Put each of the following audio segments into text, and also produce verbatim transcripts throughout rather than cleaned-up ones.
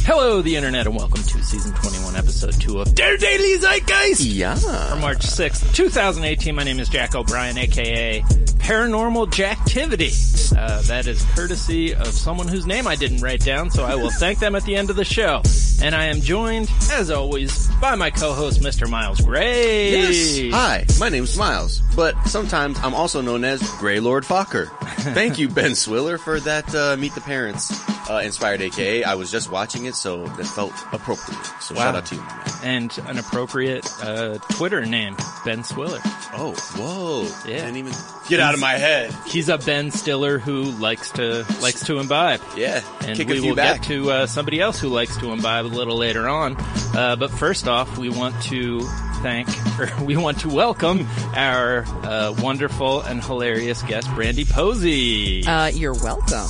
Hello, the internet, and welcome to season twenty-one, episode two of Der Daily Zeitgeist. Yeah. For March sixth, twenty eighteen, my name is Jack O'Brien, aka Paranormal Jacktivity. Uh, that is courtesy of someone whose name I didn't write down, so I will thank them at the end of the show. And I am joined, as always, by my co-host, Mister Miles Gray. Yes. Hi, my name's Miles, but sometimes I'm also known as Grey Lord Fokker. Thank you, Ben Swiller, for that uh, Meet the Parents uh, inspired A K A. I was just watching it, so that felt appropriate. So Wow. shout out to you, man. And an appropriate uh, Twitter name, Ben Swiller. Oh, whoa. Yeah. Didn't even get out of my head. He's a Ben Stiller who likes to likes to imbibe. Yeah, And kick we a few will back. get to uh, somebody else who likes to imbibe a little later on. Uh, but first off, we want to thank, or we want to welcome our uh, wonderful and hilarious guest, Brandy Posey. Uh, you're welcome.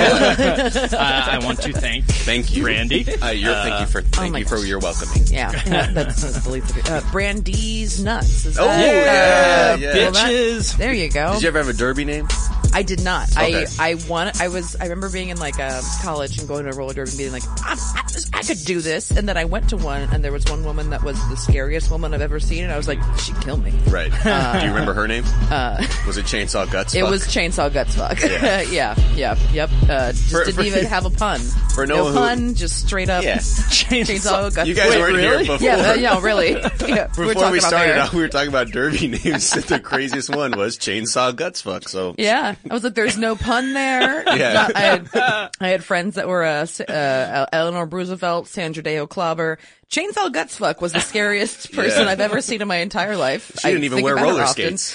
uh, I want to thank Thank you, Brandy. Uh, you're, thank you for oh thank my you for gosh. your welcoming. Yeah, yeah, that's, that's delete the, uh, Brandy's nuts. Is Oh, that, yeah, uh, yeah. well, that- Bitches. there you go. Did you ever have a derby name? I did not. Okay. I I wanted. I was. I remember being in like uh, college and going to a roller derby and being like, I, I, I could do this. And then I went to one, and there was one woman that was the scariest woman I've ever seen, and I was like, she'd kill me. Right. Do you remember her name? Uh, Was it Chainsaw Guts? it Fuck? was Chainsaw Guts Fuck. Yeah. yeah, yeah, yep. Uh, just For- didn't for- even have a pun. For no Noah who- pun, just straight up Yeah. Chainsaw Guts. You guys Wait, weren't here really? before. Yeah, uh, yeah, really. Yeah, we were Before talking we about started there. out, we were talking about derby names. The craziest one was Chainsaw Guts Fuck. So Yeah, I was like, "There's no pun there." Yeah. Not- I had I had friends that were uh, uh, Eleanor Roosevelt, Sandra Day O'Clobber. Chainsaw Guts Fuck was the scariest person Yeah. I've ever seen in my entire life. She didn't I even think wear about her roller often. skates.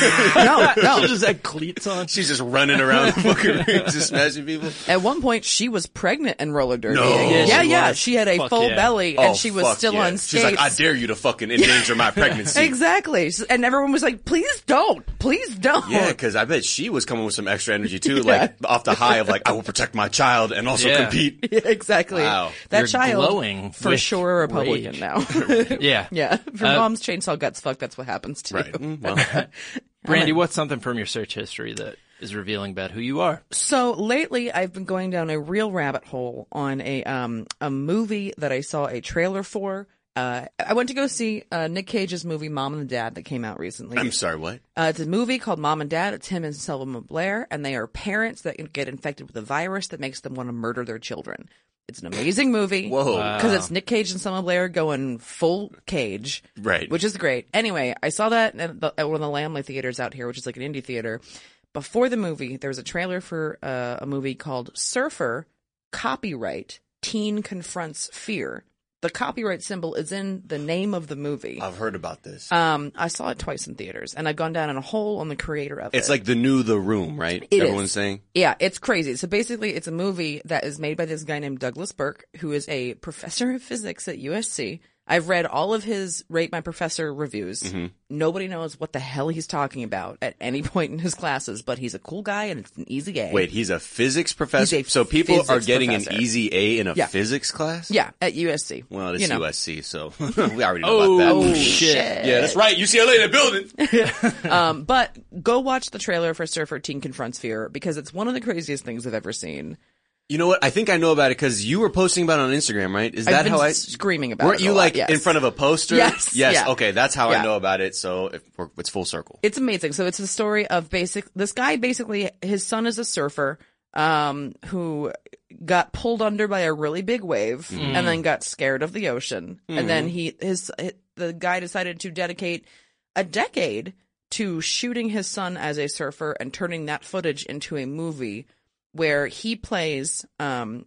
No, no, She no. just had cleats on. She's just running around the fucking ring, just smashing people. At one point, she was pregnant in roller derby. No. Yeah, yeah, she yeah. was. She had a Fuck full yeah. belly, Oh, and she was fuck still yeah. on She's skates. like, I dare you to fucking endanger my pregnancy. Exactly, and everyone was like, "Please don't, please don't." Yeah, because I bet she was coming with some extra energy too, like off the high of like, I will protect my child and also Yeah. compete. Yeah, exactly. Wow. That You're child, glowing for with sure, a Republican rage. now. Yeah. Yeah, for Uh, mom's chainsaw guts fuck, that's what happens to Right. you. Mm, Well, Brandy, what's something from your search history that is revealing about who you are? So lately, I've been going down a real rabbit hole on a um a movie that I saw a trailer for. Uh, I went to go see uh, Nick Cage's movie Mom and Dad that came out recently. I'm sorry, what? Uh, it's a movie called Mom and Dad. It's him and Selma Blair, and they are parents that get infected with a virus that makes them want to murder their children. It's an amazing movie. Whoa. Because it's Nick Cage and Selma Blair going full Cage. Right. Which is great. Anyway, I saw that at, the, at one of the Lamley theaters out here, which is like an indie theater. Before the movie, there was a trailer for uh, a movie called Surfer, Copyright, Teen Confronts Fear. The copyright symbol is in the name of the movie. I've heard about this. Um, I saw it twice in theaters, and I've gone down in a hole on the creator of it. It's like the new The Room, right? It Everyone's is. saying. Yeah, it's crazy. So basically, it's a movie that is made by this guy named Douglas Burke, who is a professor of physics at U S C. I've read all of his Rate My Professor reviews. Mm-hmm. Nobody knows what the hell he's talking about at any point in his classes, but he's a cool guy and it's an easy A. Wait, he's a physics professor? He's a so people are physics getting professor. an easy A in a Yeah. physics class? Yeah, at U S C. Well, it's You know. U S C, so we already know Oh, about that. oh, shit. Yeah, that's right. U C L A in the building. Um, but go watch the trailer for Surfer Teen Confronts Fear because it's one of the craziest things I've ever seen. You know what? I think I know about it because you were posting about it on Instagram, right? Is I've that been how I screaming about Weren't it a you lot, like yes. in front of a poster? Yes, Yes. yeah. Okay, that's how Yeah. I know about it. So if we're, it's full circle. It's amazing. So it's the story of basic, this guy basically, his son is a surfer, um, who got pulled under by a really big wave and then got scared of the ocean. And then he, his, the guy decided to dedicate a decade to shooting his son as a surfer and turning that footage into a movie where he plays, um,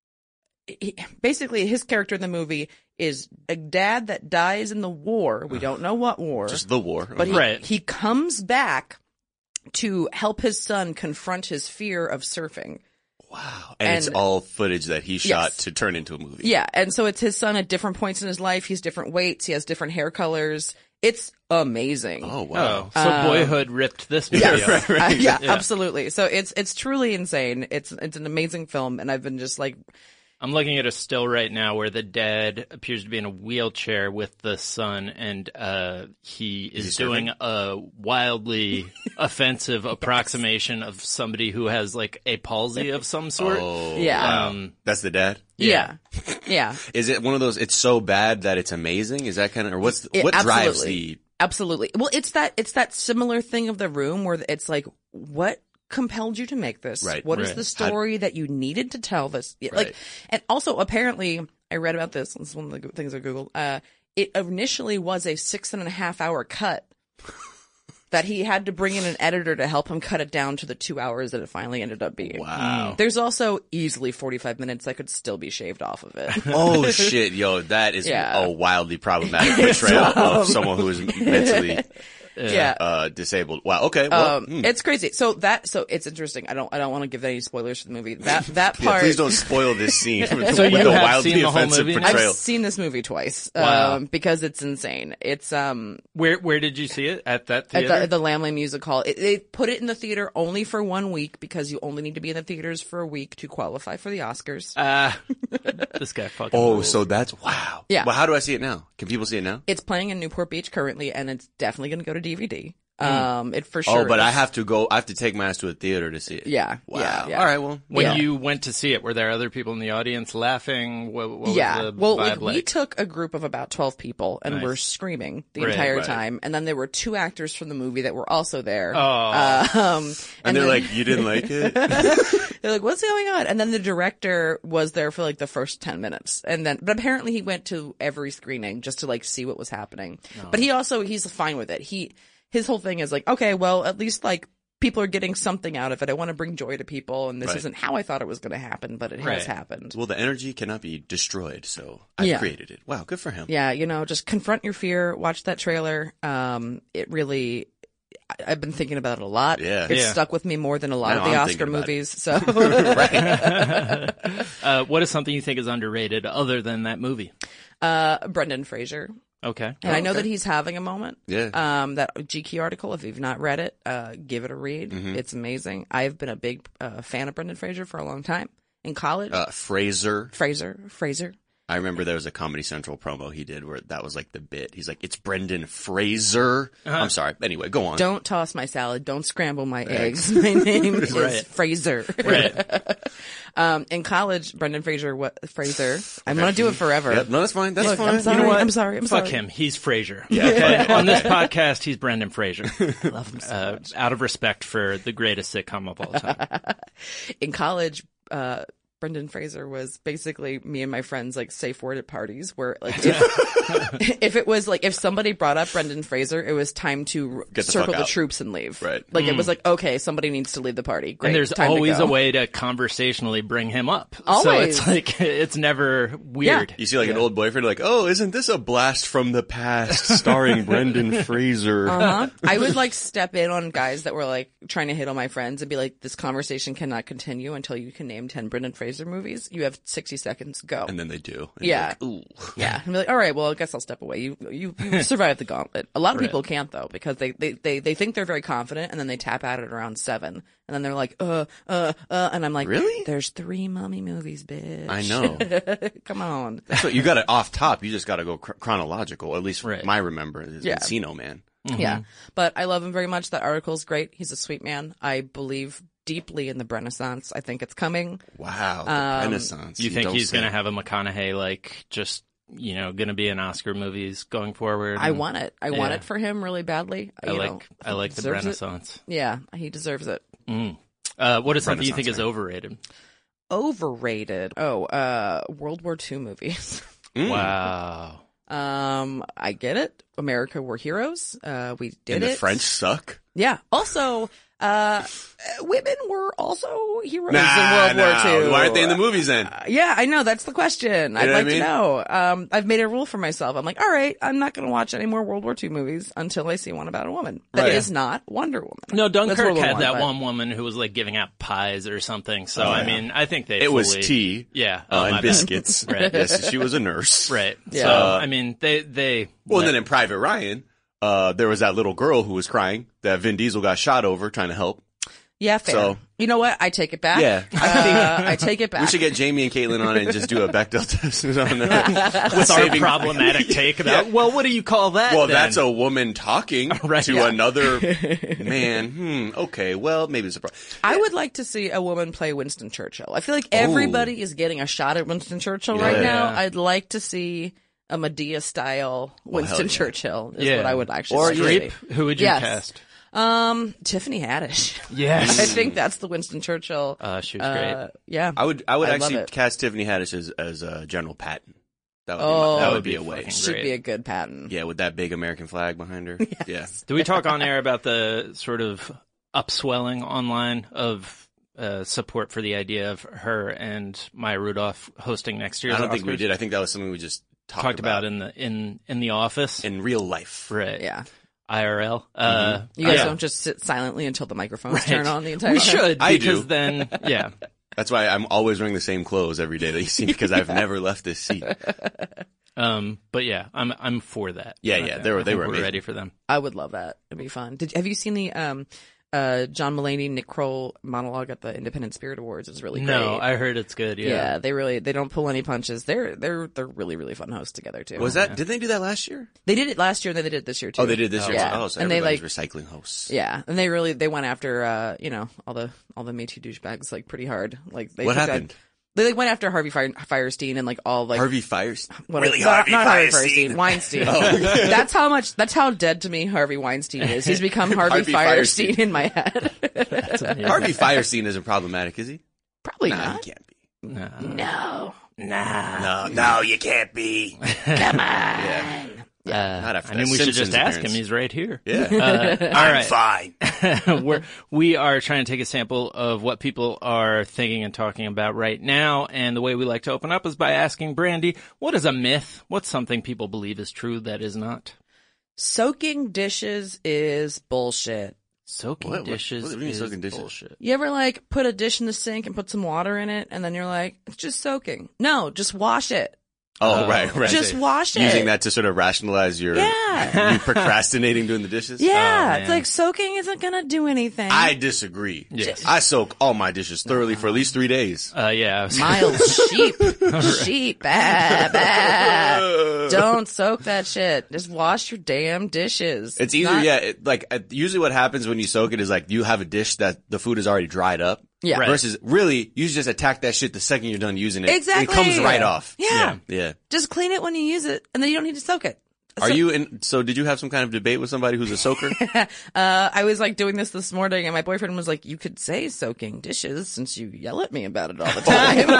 he, basically his character in the movie is a dad that dies in the war. We don't know what war. Just the war. But he, Right. he comes back to help his son confront his fear of surfing. wow. And, it's and- all footage that he shot Yes. to turn into a movie. Yeah, and so it's his son at different points in his life. He's different weights. He has different hair colors. It's amazing. Oh, wow. Oh, so Boyhood ripped this video. Yes. right, right. Uh, yeah, Yeah. absolutely. So it's it's truly insane. It's it's an amazing film, and I've been just like, I'm looking at a still right now where the dad appears to be in a wheelchair with the son, and uh, he is, he doing a wildly offensive approximation of somebody who has like a palsy of some sort. Oh, Yeah. wow. Um, That's the dad? yeah, Yeah. Is it one of those, it's so bad that it's amazing? Is that kind of, or what's, It- what drives absolutely. the, Absolutely. Well, it's that it's that similar thing of The Room where it's like, what compelled you to make this? Right. What is Right. the story that you needed to tell this? Yeah, Right. Like, and also apparently, I read about this. This is one of the things I googled. Uh, it initially was a six and a half hour cut. That he had to bring in an editor to help him cut it down to the two hours that it finally ended up being. wow. There's also easily forty-five minutes that could still be shaved off of it. Oh shit, yo, that is Yeah. a wildly problematic portrayal of someone who is mentally yeah. uh, disabled. Wow. Okay. Well, Um, hmm. it's crazy. So that, so it's interesting. I don't, I don't want to give any spoilers for the movie. That, that yeah, part. please don't spoil this scene with So the you have wildly seen the whole offensive movie now? portrayal. I've seen this movie twice. Wow. Um, because it's insane. It's, um, Where where did you see it? At that at theater? the, at the Lamley Music Hall. It, they put it in the theater only for one week because you only need to be in the theaters for a week to qualify for the Oscars. Ah, this guy fucking. Oh, rules. so that's wow. Yeah. Well, how do I see it now? Can people see it now? It's playing in Newport Beach currently, and it's definitely going to go to D V D. Um, it for sure. Oh, but is. I have to go. I have to take my ass to a theater to see it. Yeah, Wow. yeah, yeah. All right. Well, When Yeah. you went to see it, were there other people in the audience laughing? What, what Yeah. was the Well, vibe we, like? we took a group of about twelve people and Nice. were screaming the Right, entire right. time. And then there were two actors from the movie that were also there. Oh. Um, and, and they're then- like, "You didn't like it?" they're like, what's going on? And then the director was there for like the first ten minutes. And then, but apparently he went to every screening just to like see what was happening. But he also, he's fine with it. He, his whole thing is like, okay, well, at least like people are getting something out of it. I want to bring joy to people. And this Right. isn't how I thought it was going to happen, but it Right. has happened. Well, the energy cannot be destroyed, so I Yeah. created it. Wow, good for him. Yeah, you know, just confront your fear. Watch that trailer. Um, it really, I- I've been thinking about it a lot. Yeah. It's Yeah. stuck with me more than a lot Now of the I'm Oscar thinking about it. movies. So, Uh, what is something you think is underrated other than that movie? uh, Brendan Fraser. Okay. And I know okay. that he's having a moment. Yeah. Um, that G Q article, if you've not read it, uh, give it a read. Mm-hmm. It's amazing. I've been a big uh, fan of Brendan Fraser for a long time. In college, Uh, Fraser. Fraser, Fraser. I remember there was a Comedy Central promo he did where that was like the bit. He's like, "It's Brendan Fraser." I'm sorry. Anyway, go on. Don't toss my salad. Don't scramble my eggs. My name is Right. Fraser. Right. Um, in college, Brendan Fraser, what, Fraser. I'm going to do it forever. Yep, no, that's fine. That's Look, fine. I'm sorry. You know what? I'm sorry. I'm Fuck sorry. him. He's Frasier. Yeah. Okay? On this podcast, he's Brendan Fraser. Love him so Uh, much. out of respect for the greatest sitcom of all time. In college, uh, Brendan Fraser was basically me and my friends like safe word at parties where like if, if it was like if somebody brought up Brendan Fraser, it was time to Get the circle fuck the out. troops and leave. Right. Like it was like, okay, somebody needs to leave the party. Great. And there's time to always go. a way to conversationally bring him up. So Always. it's like, it's never weird. You see like an old boyfriend like, "Oh, isn't this a blast from the past starring Brendan Fraser?" Uh-huh. I would like step in on guys that were like trying to hit on my friends and be like, this conversation cannot continue until you can name ten Brendan Fraser movies. You have sixty seconds. Go. And then they do. And Yeah. you're like, ooh. Yeah, and be like, all right, well, I guess I'll step away. You you, you survived the gauntlet. A lot of Right. people can't though because they, they they they think they're very confident and then they tap at it around seven and then they're like, uh uh uh, and I'm like, Really? There's three mummy movies, bitch. I know. Come on. So you got it off top. You just got to go cr- chronological. At least Right. my remember is Yeah. Encino Man. Yeah, but I love him very much. That article's great. He's a sweet man. I believe deeply in the Renaissance. I think it's coming. Wow, the Um, Renaissance. You think don't he's say. going to have a McConaughey, like, just, you know, going to be in Oscar movies going forward? I And want it. I want Yeah. it for him really badly. I you like, know, I like the deserves it. Renaissance. Yeah, he deserves it. Mm. Uh, what is something you think Renaissance is man. overrated? Overrated. Oh, uh, World War Two movies. Mm. Wow. Um, I get it. America, we're heroes. Uh, we did And it. the French suck. Yeah. Also, uh, women were also heroes Nah, in World nah. War Two. Why aren't they in the movies then? Uh, yeah, I know. That's the question. I'd know what like I mean? to know. Um, I've made a rule for myself. I'm like, all right, I'm not going to watch any more World War Two movies until I see one about a woman. That Right. is not Wonder Woman. No, That's Dunkirk World War had One, that but- one woman who was like giving out pies or something. So Oh, I yeah. mean, I think they It was fully- tea. Yeah, Uh, oh, my and bad. biscuits. Right. Yes, she was a nurse. Right. Yeah. So Uh, I mean, they they Well, and then in Private Ryan, uh, there was that little girl who was crying that Vin Diesel got shot over trying to help. Yeah, fair. So- you know what? I take it back. Yeah, I Uh, I take it back. We should get Jamie and Caitlin on it and just do a Bechdel test on that. With our Saving- problematic take about, well, what do you call that? Well, then? that's a woman talking Right. to Yeah. another man. Hmm. Okay. Well, maybe it's a problem. I would like to see a woman play Winston Churchill. I feel like everybody is getting a shot at Winston Churchill right Yeah. now. I'd like to see a Medea-style Winston hell yeah. Churchill is Yeah. what I would actually Or like to Streep, see. who would you Yes. cast? Um, Tiffany Haddish. Yes. I think that's the Winston Churchill. Uh, she was Uh, great. yeah. I would. I would I love actually it. cast Tiffany Haddish as, as uh, General Patton. That would be, Oh. my, that That would would be be a way. fucking Should great. be a good patent. Yeah, with that big American flag behind her. Yeah. Did we talk on air about the sort of upswelling online of uh, support for the idea of her and Maya Rudolph hosting next year's I don't think we Oscars? did. I think that was something we just talked, Talked about in the in in the office, in real life. right? Yeah. I R L. Uh, You guys yeah. don't just sit silently until the microphones Right. turn on the entire We time. should I because do. then, yeah. That's why I'm always wearing the same clothes every day that you see because I've never left this seat. Um, but yeah, I'm I'm for that. Yeah, I yeah, think- they were- I they think were we're amazing. ready for them. I would love that. It'd be fun. Did have you seen the um uh John Mulaney Nick Kroll monologue at the Independent Spirit Awards? It's really great. No, I heard it's good. Yeah. yeah. they really they don't pull any punches. They're they're they're really really fun hosts together too. Was that? Did they do that last year? They did it last year and then they did it this year too. Oh, they did this year. Yeah. Oh, so And they, everybody's like- recycling hosts. Yeah, and they really they went after uh you know all the all the Me Too douchebags like pretty hard. Like they What took that- happened? they like, went after Harvey Fire- Firestein and like all like Harvey Fires. what really, not, Harvey not Harvey Firestein. Firestein, Weinstein. That's how much. That's how dead to me Harvey Weinstein is. He's become Harvey, Harvey Firestein Firestein. in my head. Harvey Firestein isn't problematic, is he? Probably Nah, not. he can't be. No. No, Nah. No, no, you can't be. come on. Yeah. Uh, Not after I mean, that we should Simpsons just ask him. appearance. He's right here. Yeah. Uh, all I'm right. fine. We're, we are trying to take a sample of what people are thinking and talking about right now. And the way we like to open up is by asking Brandy, what is a myth? What's something people believe is true that is not? Soaking dishes is bullshit. Soaking What- what- dishes what do you mean is soaking dishes? bullshit. You ever like put a dish in the sink and put some water in it, and then you're like, it's just soaking. No, just wash it. Oh, Oh, right, right. Just wash it. Using that to sort of rationalize your Yeah. you procrastinating doing the dishes. Yeah, Oh, it's man. like soaking isn't gonna do anything. I disagree. Yes. I soak all my dishes thoroughly for at least three days. Uh, yeah. Miles, sheep, sheep, bah, bah. Don't soak that shit. Just wash your damn dishes. It's easier, not- yeah. It, like uh, usually, what happens when you soak it is like you have a dish that the food is already dried up. Yeah. Right. Versus, really, you just attack that shit the second you're done using it. Exactly. It comes right off. Yeah. Yeah. Just clean it when you use it, and then you don't need to soak it. Are you in? So, did you have some kind of debate with somebody who's a soaker? Uh, I was like doing this this morning, and my boyfriend was like, "You could say soaking dishes since you yell at me about it all the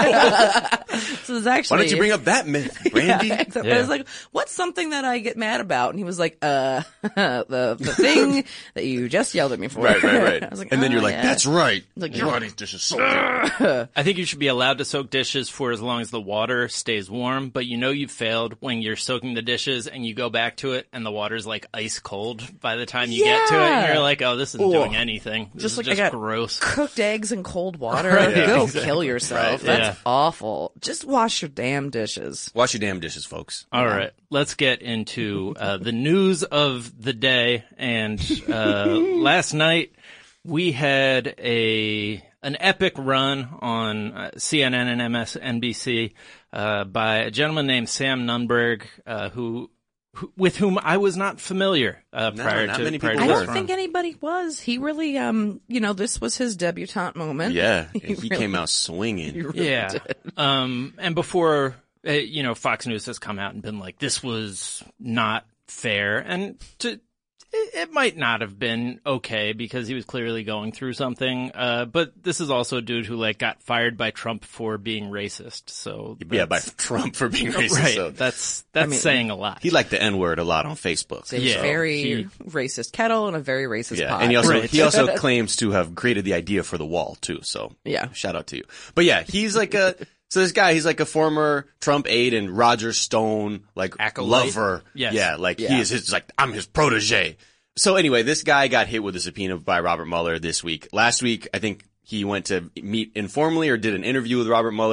time." So it's actually. Why don't you bring up that myth, Brandy? Yeah, except Yeah. I was like, "What's something that I get mad about?" And he was like, "Uh, the the thing that you just yelled at me for." Right, right, right. I was like, and then "Oh, you're like, yeah." "That's right." Like, You want these dishes soaked. I think you should be allowed to soak dishes for as long as the water stays warm, but you know you've failed when you're soaking the dishes and you go back to it and the water's like ice cold by the time you get to it and Yeah. you're like, oh, this isn't Ugh. doing anything. This Just is like just I got gross. cooked eggs in cold water. Right, yeah, Go exactly. kill yourself. Right, That's yeah. awful. Just wash your damn dishes. Wash your damn dishes, folks. All right, let's get into uh, the news of the day. And uh, last night we had a an epic run on uh, C N N and M S N B C uh, by a gentleman named Sam Nunberg, uh, who, who with whom I was not familiar uh, No, prior not to many prior people to I this don't were. run. think anybody was. He really, um, you know, this was his debutante moment. Yeah, He he really- came out swinging. he really Yeah. did. Um, and before, uh, you know, Fox News has come out and been like, this was not fair. And to, it, it might not have been okay because he was clearly going through something. Uh, but this is also a dude who like got fired by Trump for being racist. So Yeah, by that's- Trump for being racist. right. So. That's, that's mean, saying a lot. He liked the N word a lot on Facebook. It's a Yeah. very He- racist kettle and a very racist Yeah, pot. and he also Right. he also claims to have created the idea for the wall too. So Yeah. shout out to you. But yeah, he's like a so this guy. He's like a former Trump aide and Roger Stone like Acolyte? lover. Yes. Yeah, like Yeah. he is his like I'm his protege. So anyway, this guy got hit with a subpoena by Robert Mueller this week. Last week, I think he went to meet informally or did an interview with Robert Mueller.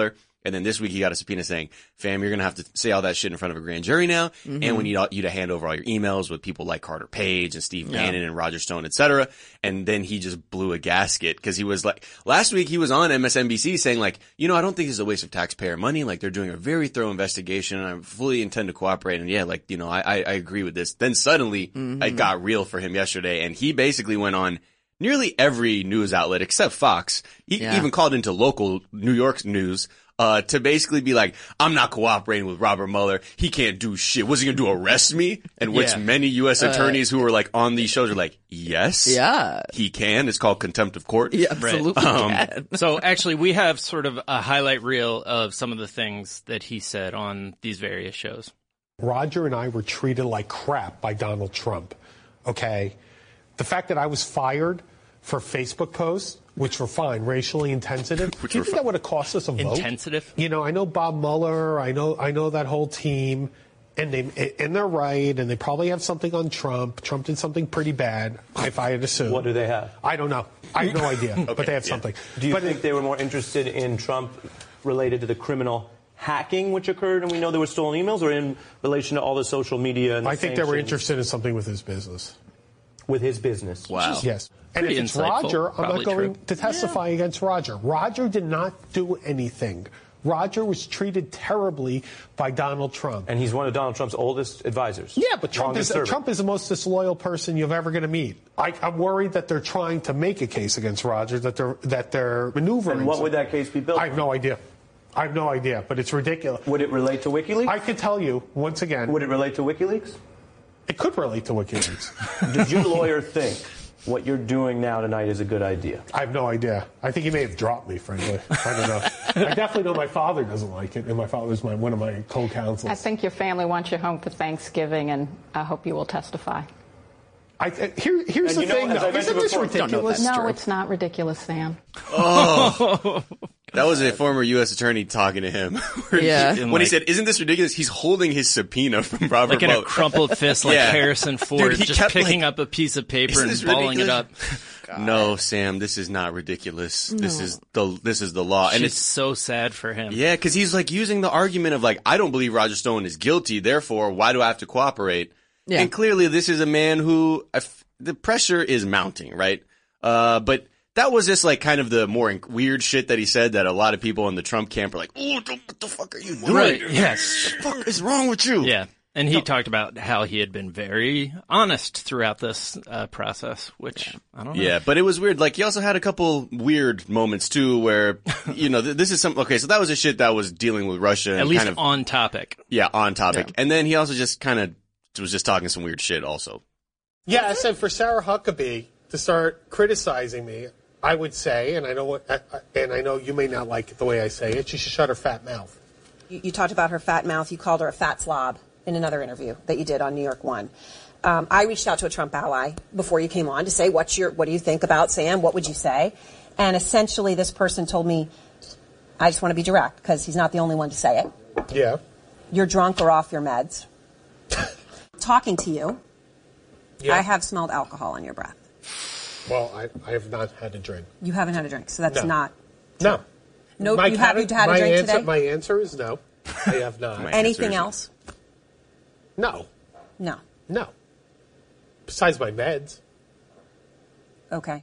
And then this week he got a subpoena saying, fam, you're going to have to say all that shit in front of a grand jury now. Mm-hmm. And we need all, you to hand over all your emails with people like Carter Page and Steve yeah. Bannon and Roger Stone, et cetera. And then he just blew a gasket because he was like, last week he was on M S N B C saying like, you know, I don't think it's a waste of taxpayer money. Like they're doing a very thorough investigation and I fully intend to cooperate. And yeah, like, you know, I, I, I agree with this. Then suddenly mm-hmm. it got real for him yesterday and he basically went on nearly every news outlet except Fox. He yeah. even called into local New York news. Uh, to basically be like, I'm not cooperating with Robert Mueller. He can't do shit. What's he gonna do? Arrest me? And which yeah. many U S attorneys uh, who were like on these shows are like, yes, yeah, he can. It's called contempt of court. Yeah, absolutely. Right. Um, can. So actually, we have sort of a highlight reel of some of the things that he said on these various shows. Roger and I were treated like crap by Donald Trump. Okay, the fact that I was fired for Facebook posts, which were fine, racially insensitive. Do you think fine. that would have cost us a vote? Insensitive? You know, I know Bob Mueller, I know I know that whole team, and they and they're right, and they probably have something on Trump. Trump did something pretty bad, if I had assumed. What do they have? I don't know. I have no idea, okay, but they have yeah. something. Do you but think it, they were more interested in Trump related to the criminal hacking which occurred, and we know there were stolen emails, or in relation to all the social media and the I think sanctions? They were interested in something with his business. With his business? Wow. Yes. And Pretty if it's insightful. Roger, I'm Probably not going true. to testify yeah. against Roger. Roger did not do anything. Roger was treated terribly by Donald Trump. And he's one of Donald Trump's oldest advisors. Yeah, but Trump is, Trump is the most disloyal person you're ever going to meet. I, I'm worried that they're trying to make a case against Roger, that they're, that they're maneuvering. And what would that case be built I have no idea. I have no idea, but it's ridiculous. Would it relate to WikiLeaks? I can tell you, once again. Would it relate to WikiLeaks? It could relate to WikiLeaks. Does your lawyer think what you're doing now tonight is a good idea? I have no idea. I think he may have dropped me, frankly. I don't know. I definitely know my father doesn't like it, and my father was my, one of my co-counsels. I think your family wants you home for Thanksgiving, and I hope you will testify. I, uh, here, here's and the thing, know, though. Isn't this ridiculous? No, no it's not ridiculous, Sam. Oh. That was a former U S attorney talking to him. Yeah. He, when like, he said, isn't this ridiculous? He's holding his subpoena from Robert Like in Mueller. a crumpled fist like yeah. Harrison Ford, Dude, he just kept, picking like, up a piece of paper and balling ridiculous? it up. God. No, Sam, this is not ridiculous. No. This is the this is the law. She's and it's so sad for him. Yeah, because he's like using the argument of like, I don't believe Roger Stone is guilty, therefore, why do I have to cooperate? Yeah. And clearly this is a man who, the pressure is mounting, right? Uh, but that was just like kind of the more weird shit that he said that a lot of people in the Trump camp are like, oh, what the fuck are you doing? Right, yes. What the fuck is wrong with you? Yeah. And he no. talked about how he had been very honest throughout this uh, process, which yeah. I don't know. Yeah, but it was weird. Like, he also had a couple weird moments, too, where, you know, th- this is some, okay, so that was a shit that was dealing with Russia. And At least kind of, on topic. Yeah, on topic. Yeah. And then he also just kind of was just talking some weird shit also. Yeah, I said for Sarah Huckabee to start criticizing me, I would say, and I know what, and I know you may not like it the way I say it, she should shut her fat mouth. You, you talked about her fat mouth. You called her a fat slob in another interview that you did on New York One. Um, I reached out to a Trump ally before you came on to say, what's your, what do you think about Sam? What would you say? And essentially this person told me, I just want to be direct because he's not the only one to say it. Yeah. You're drunk or off your meds. Talking to you, yeah. I have smelled alcohol on your breath. Well, I, I have not had a drink. You haven't had a drink, so that's no. not true. No. No, my you haven't had a drink answer, today? My answer is no. I have not. Anything else? No. No. No. Besides my meds. Okay.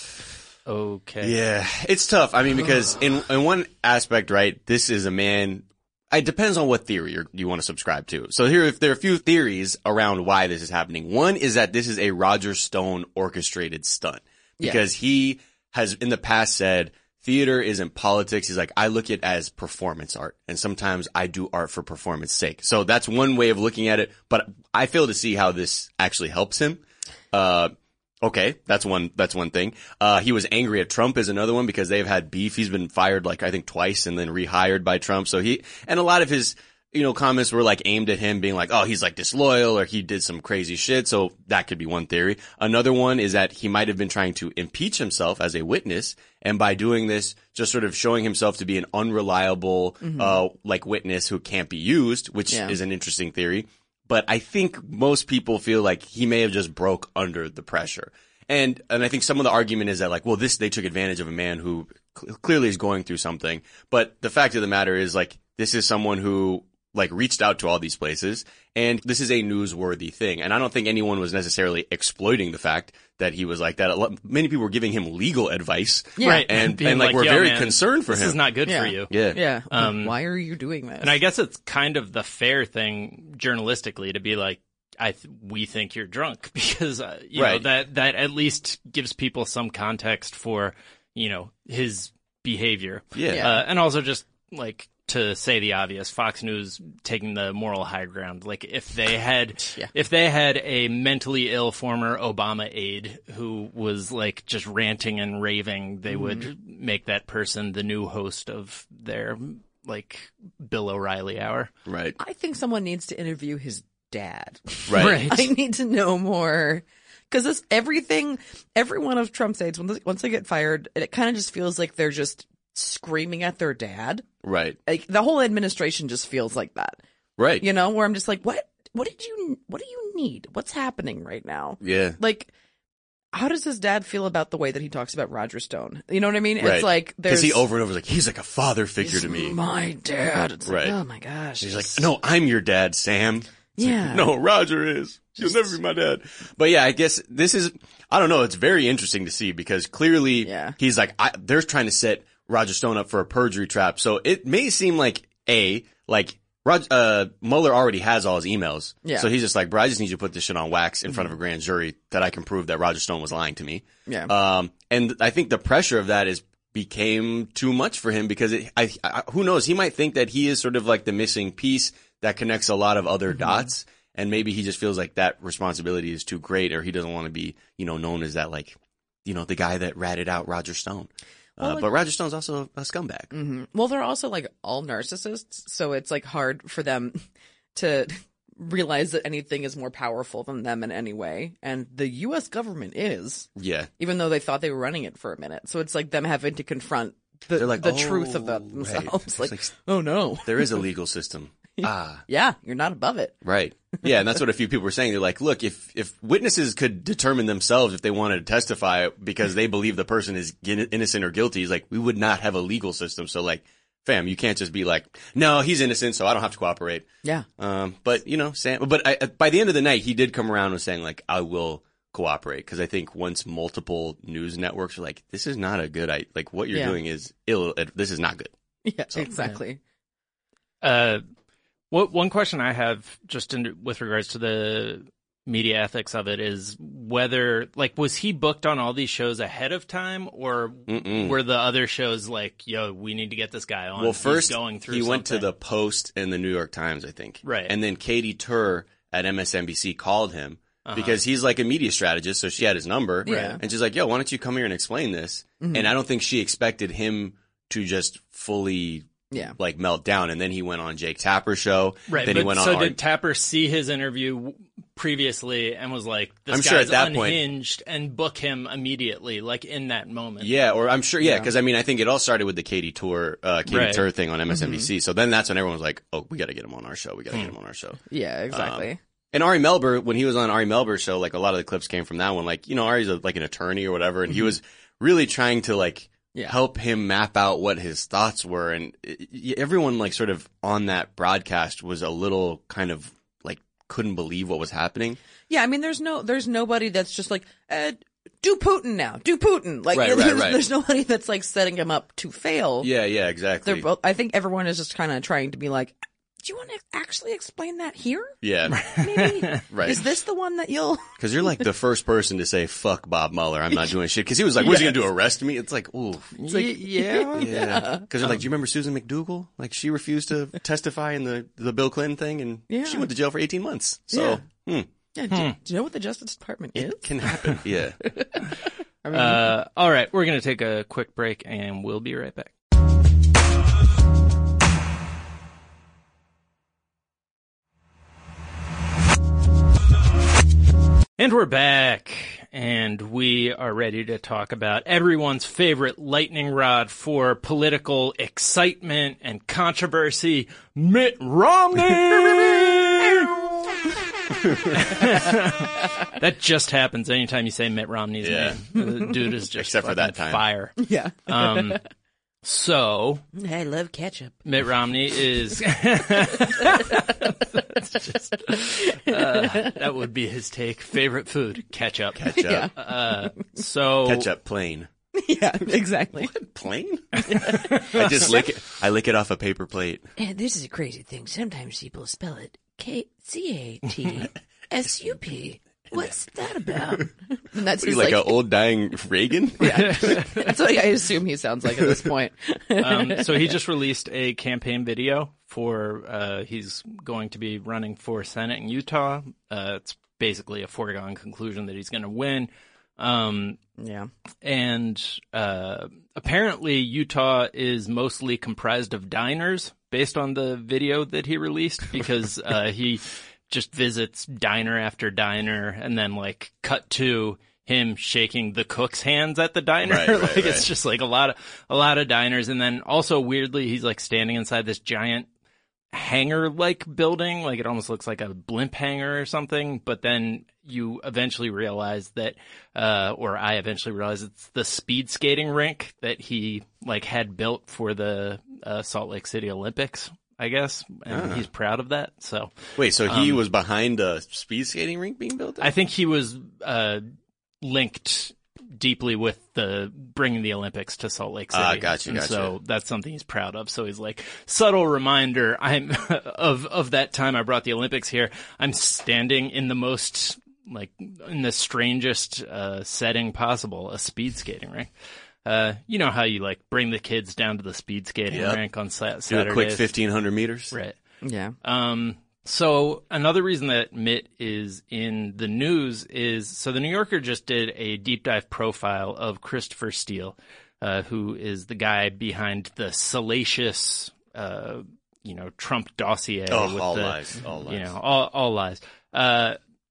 Okay. Yeah, it's tough. I mean, because in in one aspect, right, this is a man. It depends on what theory you're, you want to subscribe to. So here, if there are a few theories around why this is happening. One is that this is a Roger Stone orchestrated stunt because yeah. he has in the past said theater isn't politics. He's like, I look at it as performance art, and sometimes I do art for performance sake. So that's one way of looking at it. But I fail to see how this actually helps him. Uh, Okay, that's one, that's one thing. Uh, he was angry at Trump is another one because they've had beef. He's been fired like, I think twice and then rehired by Trump. So he, and a lot of his, you know, comments were like aimed at him being like, oh, he's like disloyal or he did some crazy shit. So that could be one theory. Another one is that he might have been trying to impeach himself as a witness. And by doing this, just sort of showing himself to be an unreliable, mm-hmm. uh, like witness who can't be used, which yeah. is an interesting theory. But I think most people feel like he may have just broke under the pressure. And, and I think some of the argument is that like, well, this, they took advantage of a man who cl- clearly is going through something. But the fact of the matter is, like, this is someone who, like, reached out to all these places, and this is a newsworthy thing. And I don't think anyone was necessarily exploiting the fact that he was like that. A lot, many people were giving him legal advice. Yeah. Right. And, Being and like, like, we're "Yo, very man, concerned for this him. This is not good Yeah. for you. Yeah. Yeah. Um, Why are you doing this? And I guess it's kind of the fair thing journalistically to be like, I th- we think you're drunk because, uh, you Right. know, that, that at least gives people some context for, you know, his behavior. Yeah. Yeah. Uh, and also just like to say the obvious, Fox News taking the moral high ground. Like if they had, Yeah. if they had a mentally ill former Obama aide who was like just ranting and raving, they Mm-hmm. would make that person the new host of their like Bill O'Reilly hour. Right. I think someone needs to interview his dad. Right. Right. I need to know more. Because this everything, every one of Trump's aides, when they, once they get fired, it kind of just feels like they're just screaming at their dad. Right. Like the whole administration just feels like that. Right. You know, where I'm just like, what? What did you? What do you need? What's happening right now? Yeah. Like, how does his dad feel about the way that he talks about Roger Stone? You know what I mean? Right. It's like there's Because he over and over is like, he's like a father figure to me. my dad. It's Right. like, oh my gosh. He's like, no, I'm your dad, Sam. It's like, Yeah. no, Roger is. You'll never be my dad. But yeah, I guess this is, I don't know, it's very interesting to see because clearly Yeah. he's like, I, they're trying to set Roger Stone up for a perjury trap. So it may seem like, A, like, Roger, uh, Mueller already has all his emails. Yeah. So he's just like, bro, I just need you to put this shit on wax in front of a grand jury that I can prove that Roger Stone was lying to me. Yeah. Um, and I think the pressure of that is became too much for him because it, I, I, who knows, he might think that he is sort of like the missing piece that connects a lot of other Mm-hmm. dots. And maybe he just feels like that responsibility is too great, or he doesn't want to be, you know, known as that, like, you know, the guy that ratted out Roger Stone. Well, uh, like- but Roger Stone's also a scumbag. hmm Well, they're also like all narcissists, so it's like hard for them to realize that anything is more powerful than them in any way. And the U S government is, Yeah. even though they thought they were running it for a minute. So it's like them having to confront the, They're like, the "Oh, truth of that right." themselves. It's Like, like- oh no. There is a legal system. Ah. Yeah, you're not above it. Right. Yeah, and that's what a few people were saying. They're like, look, if if witnesses could determine themselves if they wanted to testify because they believe the person is in- innocent or guilty, he's like, we would not have a legal system. So like, fam, you can't just be like, no, he's innocent, so I don't have to cooperate. Yeah. Um, but you know, Sam, but I, by the end of the night, he did come around and saying like, I will cooperate, because I think once multiple news networks are like, this is not a good, I like what you're Yeah. doing is ill. This is not good. Yeah, exactly. Uh, what one question I have just in, with regards to the media ethics of it is whether, like, was he booked on all these shows ahead of time, or Mm-mm. were the other shows like, yo, we need to get this guy on? Well, He's first going through he went to something." the Post and the New York Times, I think. Right. And then Katie Tur at M S N B C called him Uh-huh. because he's like a media strategist, so she had his number. Yeah. And she's like, yo, why don't you come here and explain this? Mm-hmm. And I don't think she expected him to just fully Yeah. like melt down. And then he went on Jake Tapper's show. Right, Then but he went on so Ar- did Tapper see his interview w- previously and was like, this I'm guy's sure at that point- unhinged, and book him immediately, like in that moment. Yeah, or I'm sure, yeah, because I mean, I think it all started with the Katie Tur, uh, Katie Right. Tur thing on M S N B C. So then that's when everyone was like, oh, we got to get him on our show. We got to get him on our show. Yeah, exactly. Um, And Ari Melber, when he was on Ari Melber's show, like a lot of the clips came from that one. Like, you know, Ari's a, like an attorney or whatever, and he was really trying to like Yeah. help him map out what his thoughts were. And it, it- everyone like sort of on that broadcast was a little kind of like couldn't believe what was happening. Yeah, I mean, there's no, there's nobody that's just like, uh, do Putin now, do Putin. Like, Right, right, there's, right. there's nobody that's like setting him up to fail. Yeah, yeah, exactly. They're both, I think everyone is just kind of trying to be like, do you want to actually explain that here? Yeah, Maybe. right. Is this the one that you'll? Because you're like the first person to say, fuck Bob Mueller, I'm not doing shit. Because he was like, what's he going to do, arrest me? It's like, ooh. It's like, yeah. Yeah. Because they're like, do you remember Susan McDougal? Like, she refused to testify in the, the Bill Clinton thing, and Yeah. she went to jail for eighteen months. So, hmm, Yeah, do, do you know what the Justice Department is? it can happen. Yeah. I mean, Uh, all right, we're going to take a quick break, and we'll be right back. And we're back, and we are ready to talk about everyone's favorite lightning rod for political excitement and controversy, Mitt Romney! That just happens anytime you say Mitt Romney's Yeah. name. The dude is just Except for that fucking time. fire. yeah. Um, So, I love ketchup. Mitt Romney is, that's just, uh, that would be his take. Favorite food, ketchup. Ketchup. Yeah. Uh, so. Ketchup plain. Yeah, exactly. Plain? I just lick it. I lick it off a paper plate. And this is a crazy thing. Sometimes people spell it K C A T S U P. What's that about? And that's What, his, like, like an old dying Reagan? Yeah. That's what I assume he sounds like at this point. um, so he just released a campaign video for, uh, he's going to be running for Senate in Utah. Uh, it's basically a foregone conclusion that he's going to win. Um, yeah. And, uh, apparently Utah is mostly comprised of diners based on the video that he released because, uh, he just visits diner after diner and then like cut to him shaking the cook's hands at the diner. Right, right, like right. it's just like a lot of, a lot of diners. And then also weirdly, he's like standing inside this giant hangar-like building. Like it almost looks like a blimp hangar or something. But then you eventually realize that, uh, or I eventually realized it's the speed skating rink that he like had built for the, uh, Salt Lake City Olympics, I guess. And Ah. he's proud of that. So Wait, so he Um, was behind a speed skating rink being built? I think he was, uh, linked deeply with the bringing the Olympics to Salt Lake City. Ah, gotcha, and gotcha. so that's something he's proud of. So he's like, subtle reminder, I'm of of that time I brought the Olympics here. I'm standing in the most like in the strangest uh setting possible, a speed skating rink. Uh, you know how you like bring the kids down to the speed skating Yep. rink on sa- Do Saturdays. a quick fifteen hundred meters? Right. Yeah. Um, so another reason that Mitt is in the news is, so the New Yorker just did a deep dive profile of Christopher Steele, uh, who is the guy behind the salacious, uh, you know, Trump dossier. Oh, with all the, lies. All lies. You know, all, all lies. Uh,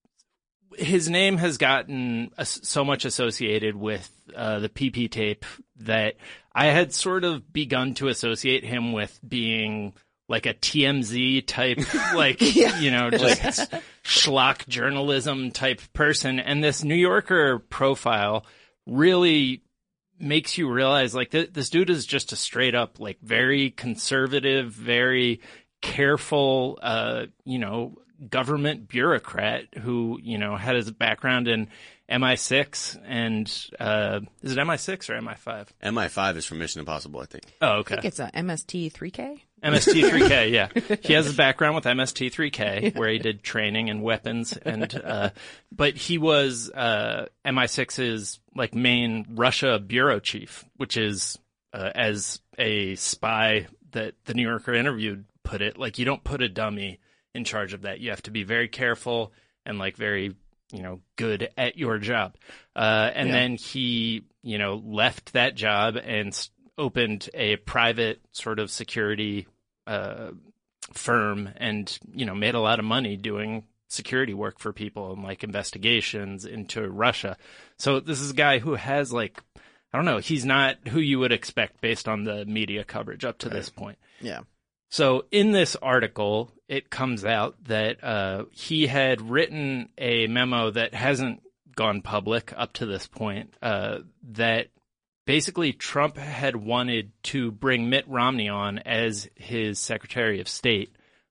his name has gotten as- so much associated with uh, the P P tape that I had sort of begun to associate him with being like a T M Z type, like, you know, just schlock journalism type person. And this New Yorker profile really makes you realize, like, th- this dude is just a straight up, like, very conservative, very careful, uh, you know, government bureaucrat who, you know, had his background in M I six and, uh, is it M I six or M I five? M I five is from Mission Impossible, I think. Oh, okay. I think it's a M S T three K. M S T three K, yeah. He has a background with M S T three K where he did training and weapons and, uh, but he was, uh, M I six's like main Russia bureau chief, which is, uh, as a spy that the New Yorker interviewed put it, like you don't put a dummy in charge of that. You have to be very careful and like very, you know, good at your job. Uh, and Yeah. then he, you know, left that job and s- opened a private sort of security, uh, firm and, you know, made a lot of money doing security work for people and like investigations into Russia. So this is a guy who has like, I don't know, he's not who you would expect based on the media coverage up to this point. Yeah. So in this article, it comes out that uh, he had written a memo that hasn't gone public up to this point, uh, that basically Trump had wanted to bring Mitt Romney on as his Secretary of State,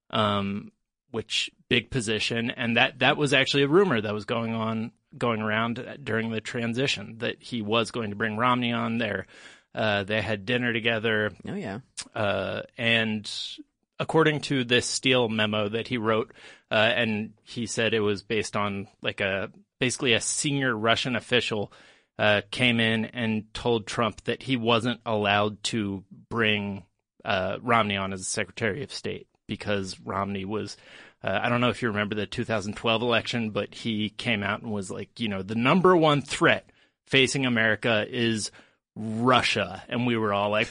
um, which big position. And that, that was actually a rumor that was going on, going around during the transition, that he was going to bring Romney on there. Uh, they had dinner together. Oh, yeah. Uh, and according to this Steele memo that he wrote, uh, and he said it was based on like a, basically a senior Russian official, uh, came in and told Trump that he wasn't allowed to bring, uh, Romney on as Secretary of State because Romney was, uh, I don't know if you remember the two thousand twelve election, but he came out and was like, you know, the number one threat facing America is Russia. And we were all like,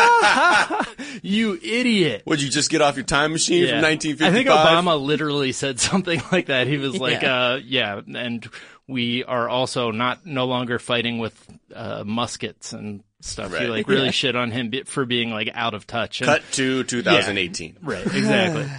you idiot. Would you just get off your time machine Yeah. from nineteen fifty-five? I think Obama literally said something like that. He was like, Yeah. uh, yeah, and we are also not no longer fighting with uh, muskets and stuff. He Right. like really Yeah. shit on him be- for being like out of touch. And, Cut to two thousand eighteen. Right, exactly.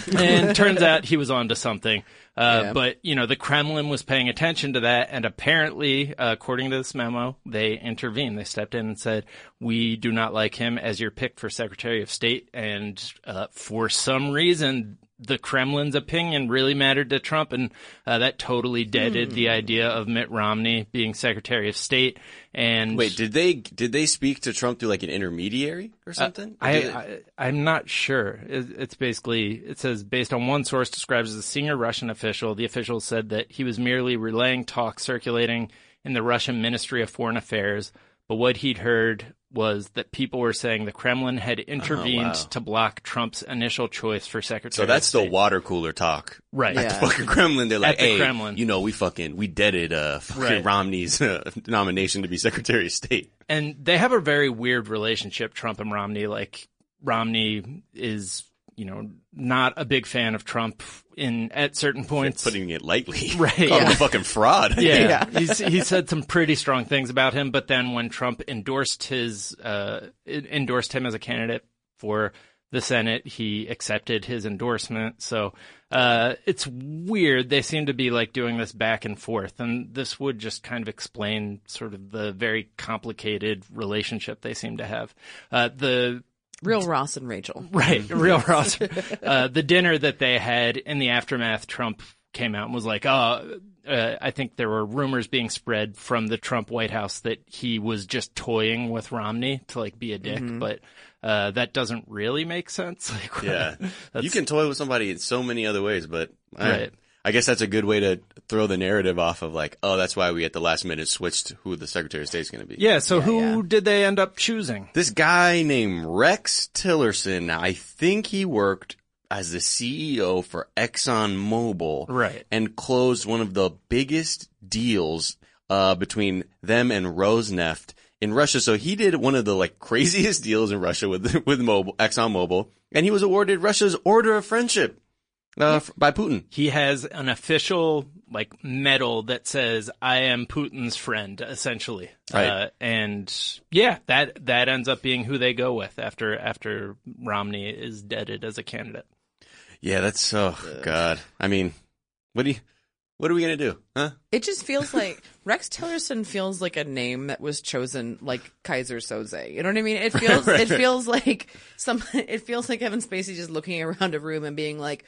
And turns out he was onto something. Uh, Yeah. But, you know, the Kremlin was paying attention to that, and apparently, uh, according to this memo, they intervened. They stepped in and said, we do not like him as your pick for Secretary of State, and uh, for some reason, the Kremlin's opinion really mattered to Trump, and uh, that totally deaded Hmm. the idea of Mitt Romney being Secretary of State. And Wait, did they did they speak to Trump through like an intermediary or something? Or I, did they- I I'm not sure. It, it's basically it says based on one source described as a senior Russian official. The official said that he was merely relaying talks circulating in the Russian Ministry of Foreign Affairs, but what he'd heard was that people were saying the Kremlin had intervened wow. to block Trump's initial choice for Secretary. So that's of the State. water cooler talk. Right. At Yeah. the fucking Kremlin, they're like, At the hey, Kremlin. you know, we fucking, we deaded, uh, fucking Right. Romney's uh, nomination to be Secretary of State. And they have a very weird relationship, Trump and Romney. Like, Romney is, you know, not a big fan of Trump in at certain points. Putting it lightly. Right, Call him yeah. a fucking fraud. Yeah, He's, he said some pretty strong things about him, but then when Trump endorsed his uh, endorsed him as a candidate for the Senate, he accepted his endorsement. So uh, it's weird. They seem to be like doing this back and forth, and this would just kind of explain sort of the very complicated relationship they seem to have. Uh, the Real Ross and Rachel. Right, real Ross. Uh, the dinner that they had in the aftermath, Trump came out and was like, oh, uh, I think there were rumors being spread from the Trump White House that he was just toying with Romney to like be a dick, Mm-hmm. but uh, that doesn't really make sense. Like, Yeah. that's- You can toy with somebody in so many other ways, but I, Right. I guess that's a good way to throw the narrative off of like, oh, that's why we at the last minute switched who the Secretary of State's going to be. Yeah, so who yeah. did they end up choosing? This guy named Rex Tillerson, now I think he worked as the C E O for ExxonMobil. Right. And closed one of the biggest deals uh between them and Rosneft in Russia. So he did one of the like craziest deals in Russia with with Mobil, ExxonMobil, and he was awarded Russia's Order of Friendship uh, f- by Putin. He has an official like medal that says "I am Putin's friend," essentially. Right. Uh, and yeah, that that ends up being who they go with after after Romney is deaded as a candidate. Yeah, that's oh god. I mean, what do you what are we gonna do? Huh? It just feels like Rex Tillerson feels like a name that was chosen like Kaiser Soze. You know what I mean? It feels Right, it right. feels like some. It feels like Kevin Spacey just looking around a room and being like,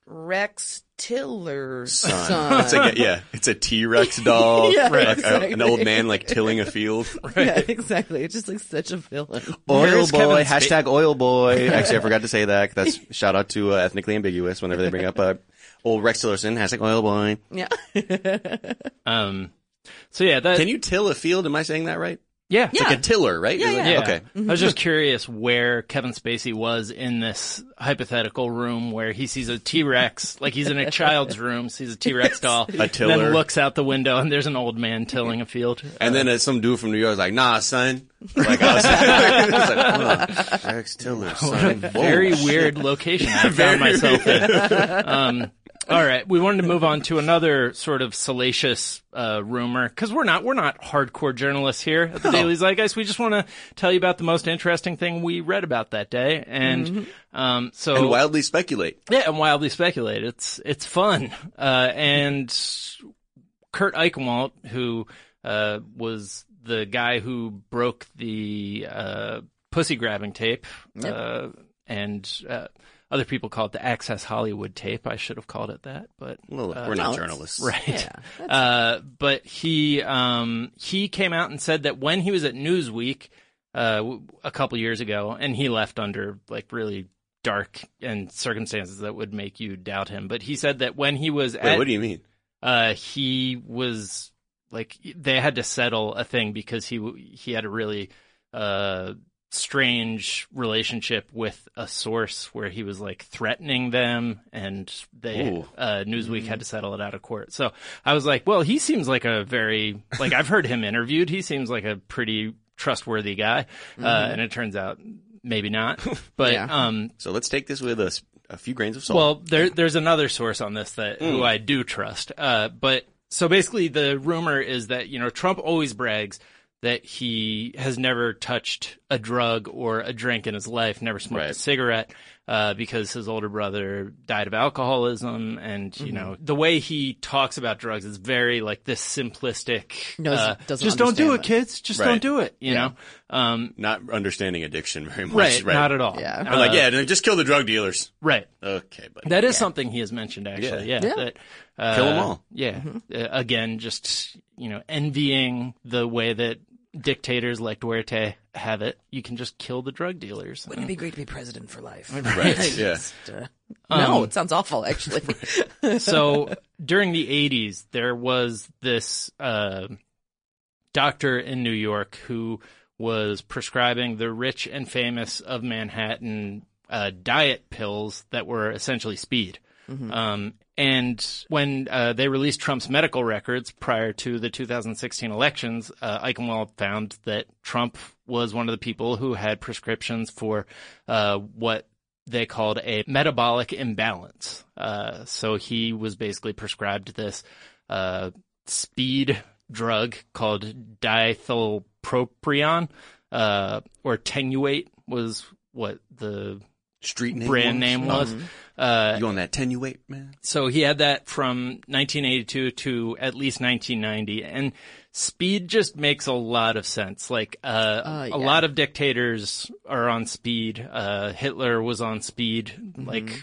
Rex Tillerson. Son. It's like a, yeah, it's a T-Rex doll. Yeah, like a- exactly. an old man like tilling a field. Yeah, exactly. It's just like such a villain. Oil Where's boy, Kevin Spa- hashtag oil boy. Actually, I forgot to say that. That's shout out to uh, ethnically ambiguous whenever they bring up uh, old Rex Tillerson, hashtag oil boy. Yeah. Um, so yeah, that Can you till a field? Am I saying that right? yeah, It's like a tiller, right? Yeah, You're like- yeah. Yeah. Okay. I was just curious where Kevin Spacey was in this hypothetical room where he sees a T-Rex, like he's in a child's room, sees a T-Rex doll, A tiller. then looks out the window and there's an old man tilling a field. And then uh, some dude from New York was like, nah, son. Like, I was, I was like, oh, Rex Tiller, son. Very Whoa, shit. weird location I found myself in. Um, all right, we wanted to move on to another sort of salacious uh, rumor because we're not we're not hardcore journalists here at the Daily Zeitgeist. We just want to tell you about the most interesting thing we read about that day, and um, so And wildly speculate. yeah, and wildly speculate. It's it's fun, uh, and Kurt Eichenwald, who uh, was the guy who broke the uh, pussy grabbing tape, uh, and uh, other people call it the Access Hollywood tape. I should have called it that, but Well, uh, we're not no, journalists. right. Yeah. Uh, but he um, he came out and said that when he was at Newsweek uh, w- a couple years ago, and he left under like really dark and circumstances that would make you doubt him. But he said that when he was Wait, at what do you mean? uh, he was like they had to settle a thing because he he had a really uh, strange relationship with a source where he was like threatening them, and they Ooh. uh, Newsweek had to settle it out of court. So I was like, well, he seems like a very like I've heard him interviewed. He seems like a pretty trustworthy guy, uh, and it turns out maybe not. But Yeah. um, So let's take this with a, s- a few grains of salt. well, there, there's another source on this that who I do trust. Uh, but so basically, the rumor is that you know Trump always brags that he has never touched a drug or a drink in his life, never smoked a Right. cigarette. uh, because his older brother died of alcoholism. And, you mm-hmm. know, the way he talks about drugs is very like this simplistic, no, uh, doesn't just don't do it, that. kids. Just right. don't do it, you yeah. know? Um, not understanding addiction very much. Right, right. not at all. Yeah. I'm uh, like, yeah, just kill the drug dealers. Right. Okay, but that is yeah. something he has mentioned, actually. Yeah. yeah. yeah. That, uh, kill them all. Yeah. Mm-hmm. Uh, again, just, you know, envying the way that dictators like Duarte have it. You can just kill the drug dealers. Wouldn't it be great to be president for life? Right, yeah. Just, uh, no, um, it sounds awful, actually. So during the eighties, there was this uh, doctor in New York who was prescribing the rich and famous of Manhattan uh, diet pills that were essentially speed. Mm-hmm. Um, and when uh, they released Trump's medical records prior to the two thousand sixteen elections, uh, Eichenwald found that Trump was one of the people who had prescriptions for uh, what they called a metabolic imbalance. Uh, so he was basically prescribed this uh, speed drug called diethylpropion, uh, or Tenuate was what the street name brand was? name was. Mm-hmm. Uh, you on that Tenuate, man? So he had that from nineteen eighty-two to at least nineteen ninety, and speed just makes a lot of sense. Like, uh, uh yeah. a lot of dictators are on speed. Uh, Hitler was on speed, mm-hmm. like,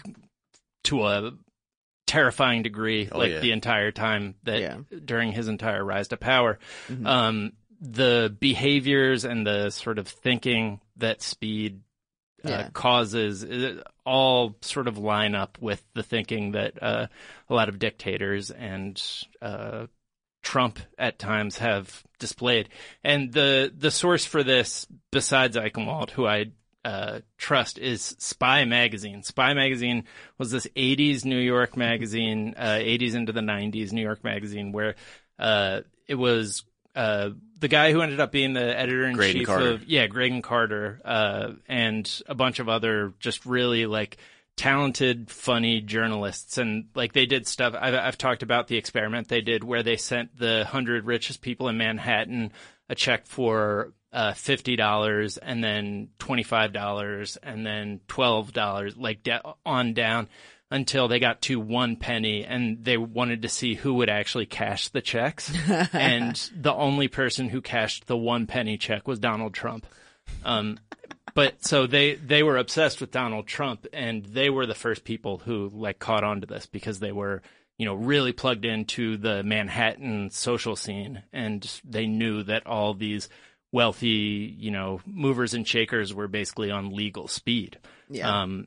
to a terrifying degree, oh, like yeah. the entire time that yeah. during his entire rise to power. Mm-hmm. Um, the behaviors and the sort of thinking that speed Uh, yeah. causes uh, all sort of line up with the thinking that uh, a lot of dictators and uh, Trump at times have displayed. And the the source for this, besides Eichenwald, who I uh, trust, is Spy Magazine. Spy Magazine was this eighties New York magazine, uh, eighties into the nineties New York magazine, where uh, it was Uh, the guy who ended up being the editor-in-chief of, yeah, Graydon Carter, uh, and a bunch of other just really, like, talented, funny journalists. And, like, they did stuff, I've, I've talked about the experiment they did where they sent the hundred richest people in Manhattan a check for uh, fifty dollars and then twenty-five dollars and then twelve dollars, like, de- on down, until they got to one penny, and they wanted to see who would actually cash the checks. And the only person who cashed the one penny check was Donald Trump. Um, but so they, they were obsessed with Donald Trump, and they were the first people who like caught on to this because they were, you know, really plugged into the Manhattan social scene, and they knew that all these wealthy, you know, movers and shakers were basically on legal speed. Yeah. Um,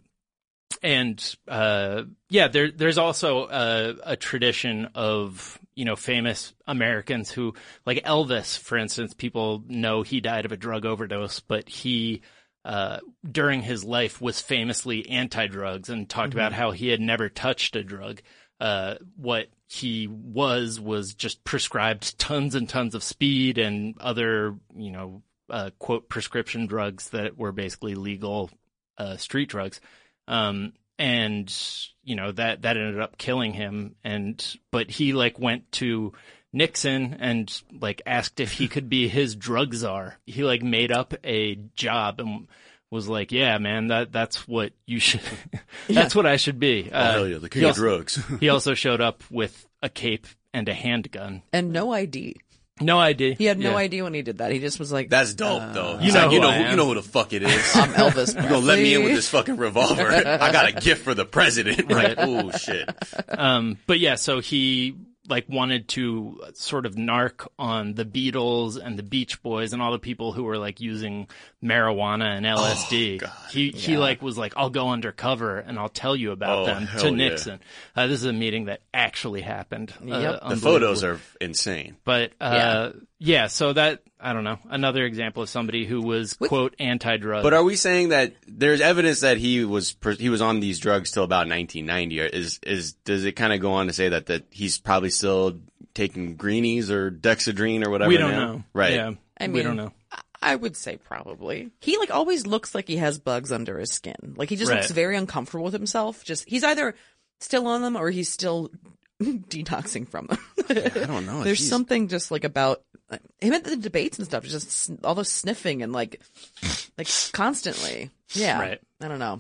And, uh, yeah, there, there's also a, a tradition of, you know, famous Americans who, like Elvis, for instance, people know he died of a drug overdose, but he, uh, during his life was famously anti-drugs and talked mm-hmm. about how he had never touched a drug. Uh, what he was, was just prescribed tons and tons of speed and other, you know, uh, quote, prescription drugs that were basically legal, uh, street drugs. Um, and, you know, that, that ended up killing him. And, but he like went to Nixon and like asked if he could be his drug czar. He like made up a job and was like, yeah, man, that, that's what you should, that's yeah. what I should be. Oh, uh, hell yeah, the king of drugs. He also showed up with a cape and a handgun. And no I D. No idea. He had no yeah. idea when he did that. He just was like, "That's dope, uh, though." You know, like, you know, who you know who the fuck it is. I'm Elvis. You gonna let me in with this fucking revolver? I got a gift for the president. Right? Oh shit. Um, but yeah, so he like wanted to sort of narc on the Beatles and the Beach Boys and all the people who were like using marijuana and L S D. Oh, he he yeah. like was like, I'll go undercover and I'll tell you about oh, them to Nixon. Yeah. Uh, this is a meeting that actually happened. Yep. Uh, the photos are insane. But uh, yeah. yeah, so that I don't know, another example of somebody who was With, quote anti-drug. But are we saying that there's evidence that he was he was on these drugs till about nineteen ninety? Or is is does it kind of go on to say that that he's probably still taking greenies or Dexedrine or whatever? We don't now? know. Right? Yeah, I mean, we don't know. I would say probably. He like always looks like he has bugs under his skin. Like he just Right. looks very uncomfortable with himself. Just he's either still on them or he's still detoxing from them. Yeah, I don't know. There's Jeez. something just like about him at the debates and stuff. Just all those sniffing and like, like constantly. Yeah. Right. I don't know.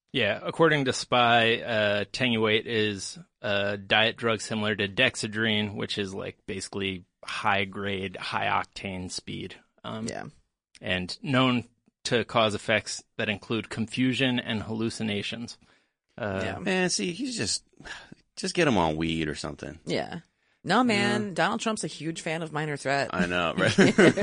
Yeah, according to Spy, uh, Tanguate is a diet drug similar to Dexedrine, which is like basically high-grade, high-octane speed. Um, Yeah. And known to cause effects that include confusion and hallucinations. Uh, Yeah. Man, see, he's just just get him on weed or something. Yeah. No, man. Donald Trump's a huge fan of Minor Threat. I know, right?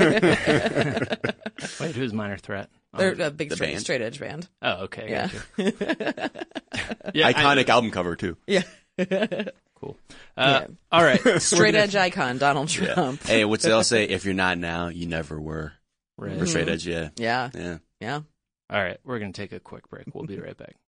Wait, who's Minor Threat? They're a big the straight, band. straight edge band. Oh, okay. Yeah. Gotcha. yeah, Iconic album cover too. Yeah. I- cool. Uh, Yeah. All right. Straight edge icon, Donald Trump. Hey, what's they'll say? If you're not now, you never were. Right. For straight edge, yeah, Yeah. yeah. Yeah. All right. We're going to take a quick break. We'll be right back.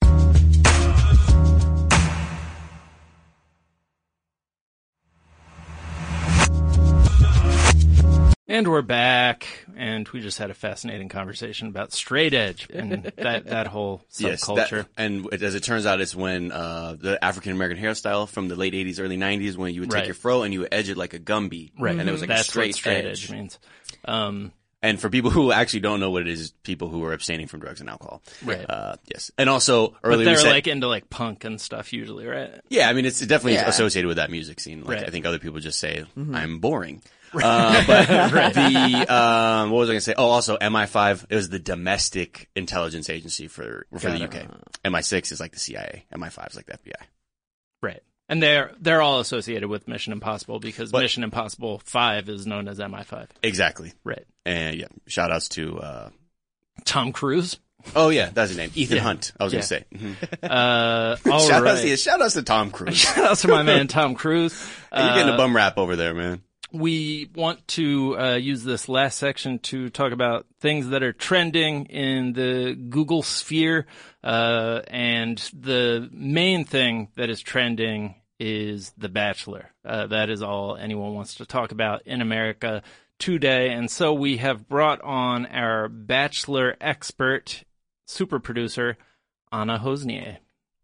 And we're back, and we just had a fascinating conversation about straight edge and that, that whole Yes, subculture. that- and it- as it turns out, it's when uh, the African American hairstyle from the late eighties, early nineties, when you would take Right. your fro and you would edge it like a Gumby, Right. And it was like That's a straight, what straight edge. edge, means. Um, And for people who actually don't know what it is, people who are abstaining from drugs and alcohol. Right. Uh, yes. And also, but earlier we they're said, like into like punk and stuff usually, right? yeah, I mean, it's definitely Yeah. associated with that music scene. Like, Right. I think other people just say, I'm boring. Uh, but the, um, what was I going to say? Oh, also M I five, it was the domestic intelligence agency for, for the U K. M I six is like the C I A. M I five is like the F B I. Right. And they're they're all associated with Mission Impossible because But- Mission Impossible five is known as M I five. Exactly. Right. And yeah, shout outs to, uh, Tom Cruise. oh yeah, that's his name. Ethan Yeah. Hunt. I was Yeah. going to say. Mhm. Uh, all shout, right. outs to, shout outs to Tom Cruise. Shout out to my man Tom Cruise. You're getting Uh, a bum rap over there, man. We want to uh, use this last section to talk about things that are trending in the Google sphere. Uh, and the main thing that is trending is The Bachelor. Uh, that is all anyone wants to talk about in America today. And so we have brought on our Bachelor expert, super producer, Anna Hosnier.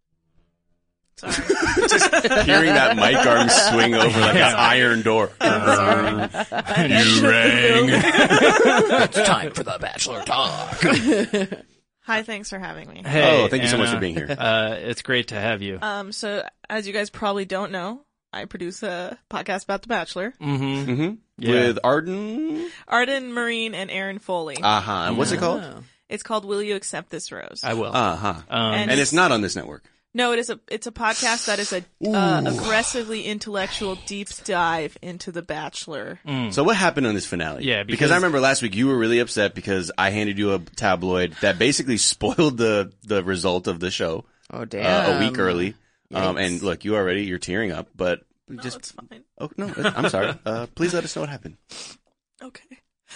Sorry. Hearing that mic arm swing over like an iron door. I'm sorry. You rang. It's time for the Bachelor talk. Hi, thanks for having me. Hey, Oh, thank you so much Anna. for being here. Uh, it's great to have you. Um, so as you guys probably don't know, I produce a podcast about The Bachelor. Mm-hmm. Mm-hmm. Yeah. With Arden. Arden Marine and Aaron Foley. Uh huh. And what's it called? Oh. It's called Will You Accept This Rose? I will. Uh huh. um, and- And it's not on this network. No, it is a it's a podcast that is a uh, aggressively intellectual deep dive into The Bachelor. So what happened on this finale? Yeah, because, because- I remember last week you were really upset because I handed you a tabloid that basically spoiled the the result of the show Oh, uh, damn. a week early. Um, Yikes. and look, you already you're tearing up, but No, just it's fine. oh no, I'm sorry. Uh, please let us know what happened. Okay.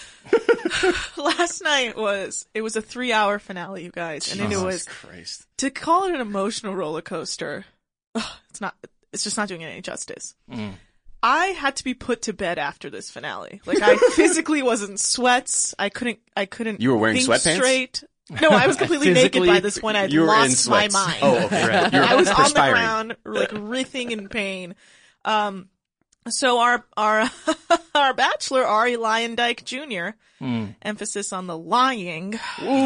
Last night was it was a three hour finale, you guys, and it Jesus was Christ. to call it an emotional roller coaster. Ugh, it's not. It's just not doing it any justice. Mm. I had to be put to bed after this finale. Like I physically was in sweats. I couldn't. I couldn't. You were wearing think sweatpants? Straight. No, I was completely naked Physically, by this point. I had You were in lost my sweats. mind. Oh, okay. Right. You're I was on the perspiring. ground, like writhing in pain. Um, so our our our bachelor Ari Lyondike Junior Mm. Emphasis on the lying.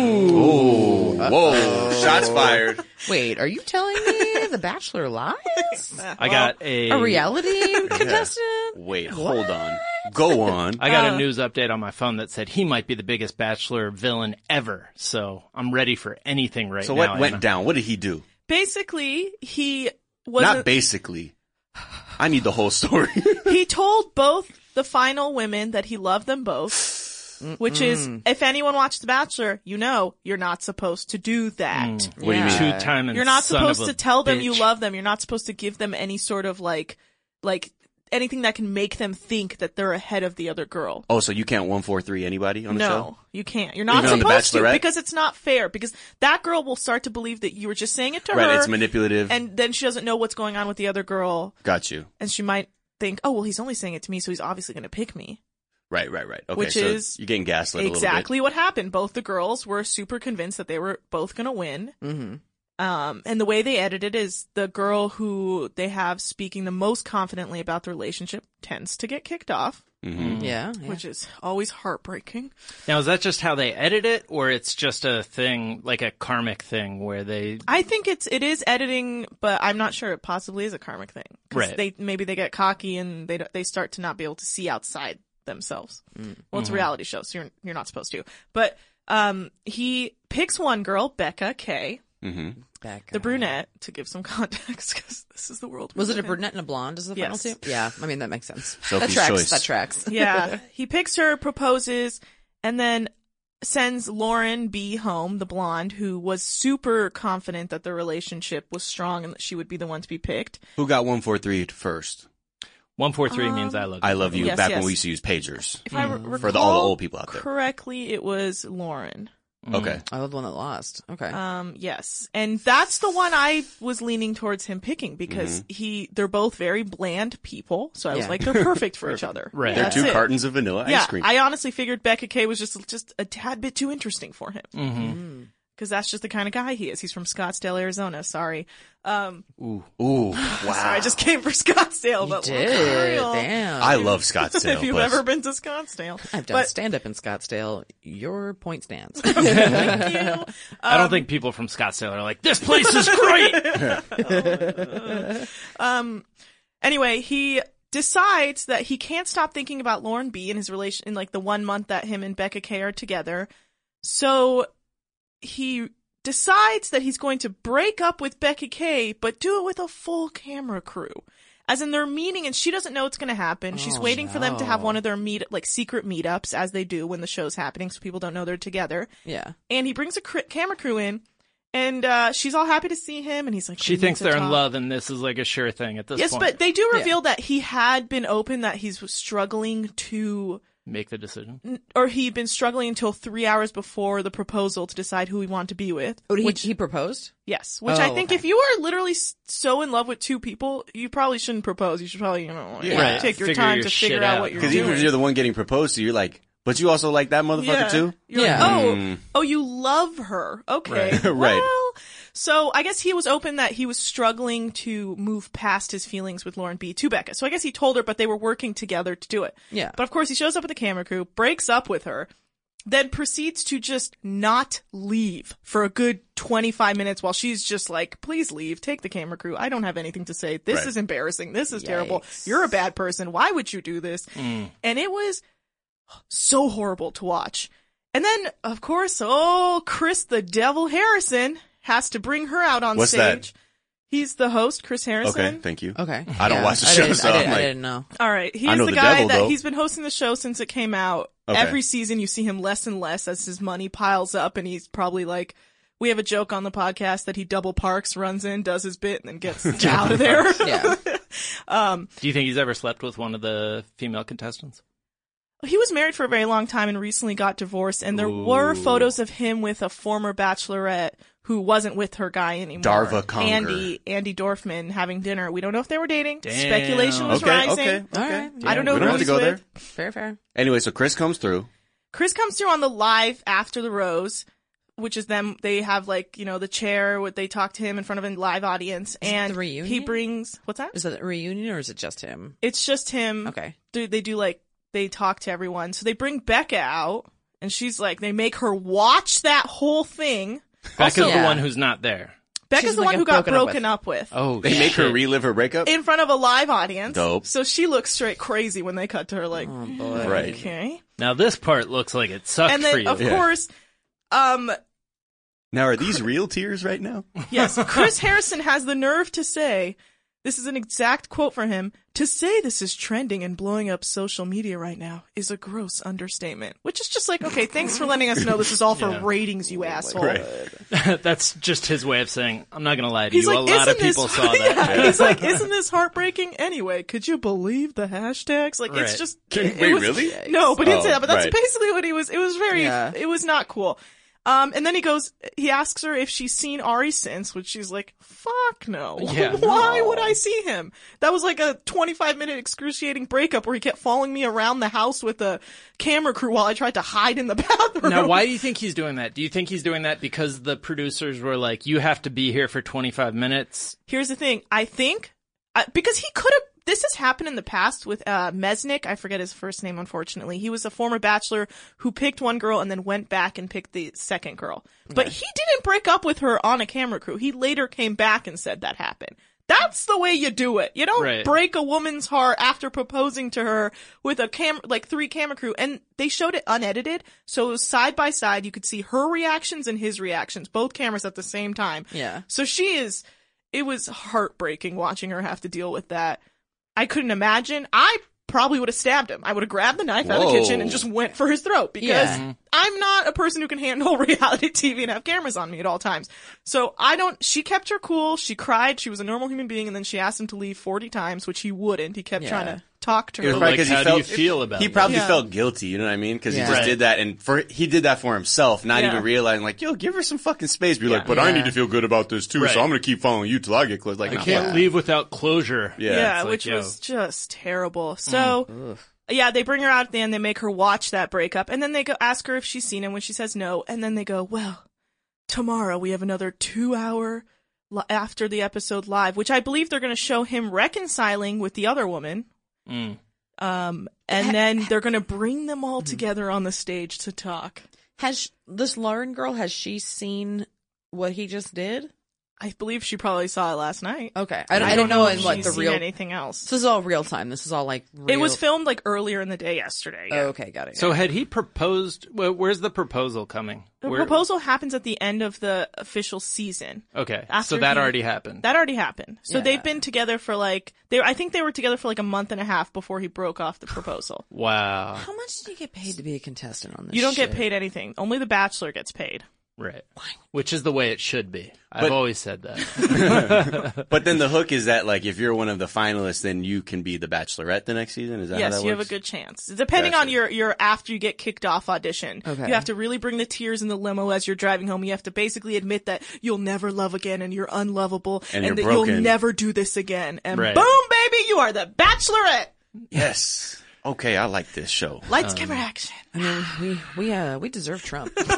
Oh, whoa! Shots fired. Wait, are you telling me The Bachelor lies? I got a, A reality contestant? Wait, hold on. Go on. I got Uh, a news update on my phone that said he might be the biggest Bachelor villain ever. So I'm ready for anything right So now. what went Anna. down? What did he do? Basically, he wasn't. Not basically. I need the whole story. He told both the final women that he loved them both. Which is, if anyone watched The Bachelor, you know you're not supposed to do that. Mm. What do you mean? Yeah. Two-time and You're not son supposed of a to tell them you bitch. love them. You're not supposed to give them any sort of like, like anything that can make them think that they're ahead of the other girl. Oh, so you can't one four three anybody on the show? No, you can't. You're not Even on The supposed to Bachelorette? because it's not fair. Because that girl will start to believe that you were just saying it to Right, her, it's manipulative. and then she doesn't know what's going on with the other girl, Got you. and she might think, "Oh, well, he's only saying it to me, so he's obviously going to pick me." Right, right, right. Okay, Which so is you're getting gaslit a little bit. Exactly what happened. Both the girls were super convinced that they were both going to win. Mm-hmm. Um, and the way they edited it is the girl who they have speaking the most confidently about the relationship tends to get kicked off. Mm-hmm. Yeah, yeah. which is always heartbreaking. Now, is that just how they edit it, or it's just a thing, like a karmic thing, where they... I think it's it is editing, but I'm not sure it possibly is a karmic thing. 'Cause Right. They maybe they get cocky and they don't- they start to not be able to see outside themselves. Mm. Well, it's a reality show, so you're you're not supposed to. But um, he picks one girl, Becca K, Mm-hmm. Back, the uh, brunette, to give some context, because this is the world. we Was it a live in. brunette and a blonde as the final Yes. two? Yeah, I mean, that makes sense. Sophie's that tracks. choice. That tracks. Yeah, he picks her, proposes, and then sends Lauren B home, the blonde, who was super confident that the relationship was strong and that she would be the one to be picked. Who got one four three first? one four three means I love you. I love you. Yes, back yes. when we used to use pagers. If I re- recall For the, all the old people out there. correctly, it was Lauren. Okay. I love the one that lost. Okay. Um, yes, and that's the one I was leaning towards him picking because he they're both very bland people, so I was Yeah. like, they're perfect for each other. Right. They're That's two it. cartons of vanilla Yeah, ice cream. I honestly figured Becca K was just just a tad bit too interesting for him. Mm-hmm. Because that's just the kind of guy he is. He's from Scottsdale, Arizona. Sorry. Um, Ooh, wow. sorry, I just came for Scottsdale. You but did. for real, Damn. I love Scottsdale. if you've but ever been to Scottsdale. I've done But- stand up in Scottsdale. Your point stands. Thank you. I don't think people from Scottsdale are like, this place is great! Um, anyway, he decides that he can't stop thinking about Lauren B in his relation, in like the one month that him and Becca K are together. So he decides that he's going to break up with Becca K, but do it with a full camera crew. As in they're meeting and she doesn't know it's going to happen. She's Oh, waiting for them to have no. one of their meet, like secret meetups as they do when the show's happening so people don't know they're together. Yeah. And he brings a cr- camera crew in and, uh, she's all happy to see him and he's like, She "We need thinks to they're in talk." love, and this is like a sure thing at this Yes, point. but they do reveal that he had been open, that he's struggling to, Make the decision. or he'd been struggling until three hours before the proposal to decide who he wanted to be with. Oh, he, which, he proposed? yes, which I Oh, think okay. if you are literally s- so in love with two people, you probably shouldn't propose. You should probably, you know, like, Yeah. Right. take your Figure time your to shit figure out out. what you're Because even if doing. you're the one getting proposed to, you're like, but you also like that motherfucker Yeah. too? You're Yeah. like, oh, Mm. oh, you love her. Okay. Right. Right. Well, so I guess he was open that he was struggling to move past his feelings with Lauren B to Becca. So I guess he told her, but they were working together to do it. Yeah. But of course he shows up with the camera crew, breaks up with her, then proceeds to just not leave for a good twenty-five minutes while she's just like, please leave, take the camera crew. I don't have anything to say. This Right. is embarrassing. This is terrible. Yikes. You're a bad person. Why would you do this? Mm. And it was so horrible to watch. And then, of course, oh, Chris the Devil Harrison has to bring her out on What's that? stage. He's the host, Chris Harrison. Okay, thank you. Okay. I don't Yeah. watch the I show, didn't- so I I'm didn't, like- I didn't know. All right. He I is know the the guy devil, that though. he's been hosting the show since it came out. Okay. Every season you see him less and less as his money piles up, and he's probably like, we have a joke on the podcast that he double parks, runs in, does his bit, and then gets out of there. Yeah. um, Do you think he's ever slept with one of the female contestants? he was married for a very long time and recently got divorced, and there were Ooh. photos of him with a former bachelorette who wasn't with her guy anymore. Darva Conger. Andy, Andy Dorfman having dinner. We don't know if they were dating. Damn. Speculation was Okay, rising. okay, All okay. right. I don't know We who don't have to he's go there. with. Fair, fair. Anyway, so Chris comes through. Chris comes through on the live after the rose, which is them. They have like, you know, the chair where they talk to him in front of a live audience, and the reunion? he brings what's that? Is that a reunion or is it just him? It's just him. Okay. They, they do like they talk to everyone. So they bring Becca out, and she's like, they make her watch that whole thing. Becca's Also- the Yeah. one who's not there. Becca's She's the like one a who got broken up broken up with. Oh, They make her shit. relive her breakup. In front of a live audience. Dope. So she looks straight crazy when they cut to her like, Oh, boy. Right. okay. Now this part looks like it sucked And for then, you. of Yeah. course, um, Now, are these real tears right now? yes, Chris Harrison has the nerve to say, this is an exact quote from him, to say this is trending and blowing up social media right now is a gross understatement. Which is just like, okay, thanks for letting us know this is all for Yeah. ratings, you asshole. Right. That's just his way of saying, I'm not going to lie to He's you. like, a lot of isn't this, people saw yeah, that. he's like, isn't this heartbreaking? Anyway, could you believe the hashtags? Like, it's Right. just, Wait, it was- really? No, but he didn't say Oh, that, but that's right. basically what he was, it was very, Yeah. it was not cool. Um, and then he goes, he asks her if she's seen Ari since, which she's like, fuck no. Yeah. Why would I see him? That was like a twenty-five minute excruciating breakup where he kept following me around the house with a camera crew while I tried to hide in the bathroom. Now, why do you think he's doing that? Do you think he's doing that because the producers were like, you have to be here for twenty-five minutes? Here's the thing. I think, uh, because he could have, this is happened in the past with uh Mesnick. I forget his first name, unfortunately. He was a former bachelor who picked one girl and then went back and picked the second girl. But he didn't break up with her on a camera crew. He later came back and said that happened. That's the way you do it. You don't Right. break a woman's heart after proposing to her with a cam, like three camera crew. And they showed it unedited. So it was side by side. You could see her reactions and his reactions, both cameras at the same time. Yeah. So she is, it was heartbreaking watching her have to deal with that. I couldn't imagine. I probably would have stabbed him. I would have grabbed the knife out of the Whoa. kitchen and just went for his throat because Yeah. I'm not a person who can handle reality T V and have cameras on me at all times. So I don't, she kept her cool. She cried. She was a normal human being. And then she asked him to leave forty times, which he wouldn't. He kept Yeah. trying to talk to It was her. probably Like, 'cause he how felt, do you feel about He that? probably Yeah. felt guilty, you know what I mean? Because Yeah. he just Right. did that, and for he did that for himself, not Yeah. even realizing, like, yo, give her some fucking space. Be like, Yeah. but I Yeah. need to feel good about this too, Right. so I'm gonna keep following you till I get close. Like, I nah, can't fuck. leave without closure. Yeah. Yeah, It's like, which yo. was just terrible. So, yeah, they bring her out at the end. They make her watch that breakup, and then they go ask her if she's seen him. When she says no, and then they go, "Well, tomorrow we have another two-hour li- after the episode live, which I believe they're going to show him reconciling with the other woman." Mm. Um, and then they're going to bring them all together on the stage to talk. Has sh- this Lauren girl, has she seen what he just did? I believe she probably saw it last night. Okay. I, I don't know in if what she's the seen real. anything else. This is all real time. This is all like real. It was filmed like earlier in the day yesterday. Yeah. Oh, okay, got it. So had he proposed? Well, where's the proposal coming? The Where- proposal happens at the end of the official season. Okay, After so that he- already happened. That already happened. So Yeah. they've been together for like they. I think they were together for like a month and a half before he broke off the proposal. Wow. How much do you get paid to be a contestant on this? You don't get shit? paid anything. Only the Bachelor gets paid. Right. Which is the way it should be. I've But- always said that. But then the hook is that, like, if you're one of the finalists, then you can be the Bachelorette the next season. Is that how Yes, that you have a works? good chance. Depending on Gotcha. your your after you get kicked off audition. Okay. You have to really bring the tears in the limo as you're driving home. You have to basically admit that you'll never love again and you're unlovable And and, you're that you'll broken. never do this again. And Right. boom, baby, you are the Bachelorette. Yes. Okay, I like this show. Lights, camera, action. I mean, we we uh we deserve Trump. Yeah,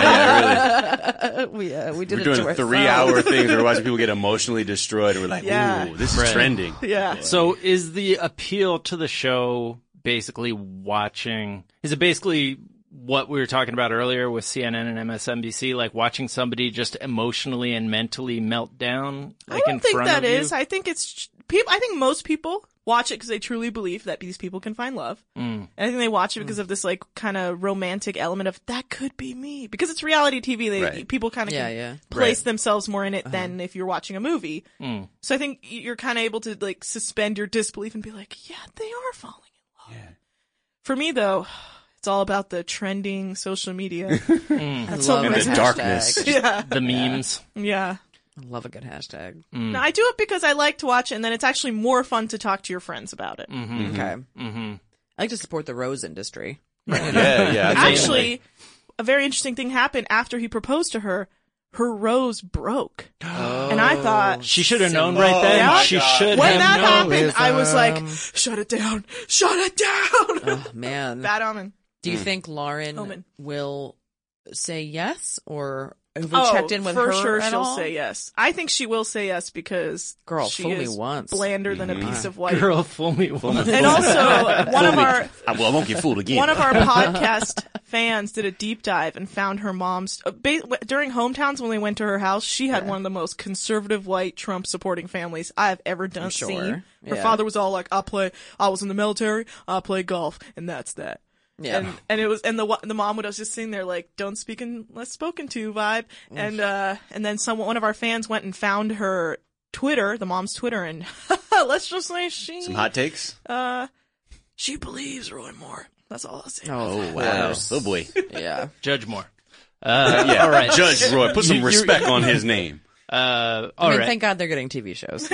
yeah, really. we uh, we did We're it doing to a ourselves. three-hour thing. We're watching people get emotionally destroyed. We're like, Yeah. ooh, this is Right. trending. Yeah. So is the appeal to the show basically watching, is it basically what we were talking about earlier with C N N and M S N B C, like watching somebody just emotionally and mentally melt down? Like I don't in think front that of is. You? I think it's people. I think most people watch it because they truly believe that these people can find love. Mm. And I think they watch it because of this like kind of romantic element of that could be me because it's reality T V. They Right. people kind of Yeah, can yeah. place Right. themselves more in it than if you're watching a movie. Mm. So I think you're kind of able to like suspend your disbelief and be like, yeah, they are falling in love. For me though, it's all about the trending social media. That's all love And my the hashtag. darkness. yeah, The memes. yeah. I love a good hashtag. No, I do it because I like to watch it, and then it's actually more fun to talk to your friends about it. Mm-hmm. Okay. Mm-hmm. I like to support the rose industry. Yeah, yeah. that's Actually, a very interesting thing happened after he proposed to her. Her rose broke, and I thought She should have known right then. Yeah. She should when have that known. happened, I was like, "Shut it down! Shut it down!" Oh man. Bad omen. Do you think Lauren Omen. will say yes, or have we Oh, checked in with for her sure at she'll all? say yes. I think she will say yes because Girl, she fool me is once. blander than a piece of white. Girl, fool me once. And also, one of our I, well, I won't get fooled again. One of our podcast fans did a deep dive and found her mom's uh, ba- during hometowns when we went to her house. She had one of the most conservative white Trump supporting families I have ever done sure. seen. Her Yeah. father was all like, "I play, I was in the military, I play golf, and that's that." Yeah. And and it was and the the mom was just sitting there like, "Don't speak unless spoken to" vibe. And uh and then someone one of our fans went and found her Twitter, the mom's Twitter, and let's just say she Some hot takes? uh she believes Roy Moore. That's all I'll say. Oh, Oh, wow. Oh, boy. yeah. Judge Moore. Uh, Yeah. all right. Judge Roy, put some You- you- respect on his name. Uh, I all mean, right. thank God they're getting T V shows.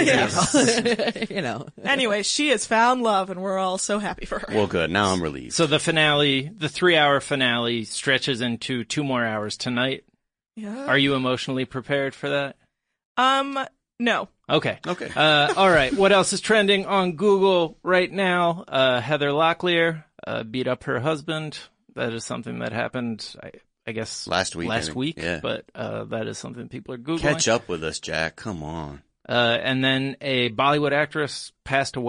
you know. Anyway, she has found love, and we're all so happy for her. Well, good. Now I'm relieved. So the finale, the three-hour finale, stretches into two more hours tonight. Yeah. Are you emotionally prepared for that? Um, no. Okay. Okay. Uh, all right. What else is trending on Google right now? Uh, Heather Locklear uh, beat up her husband. That is something that happened, I, I guess, Last week, I Last think. week, Yeah. but uh, that is something people are Googling. Catch up with us, Jack. Come on. Uh, and then a Bollywood actress passed away.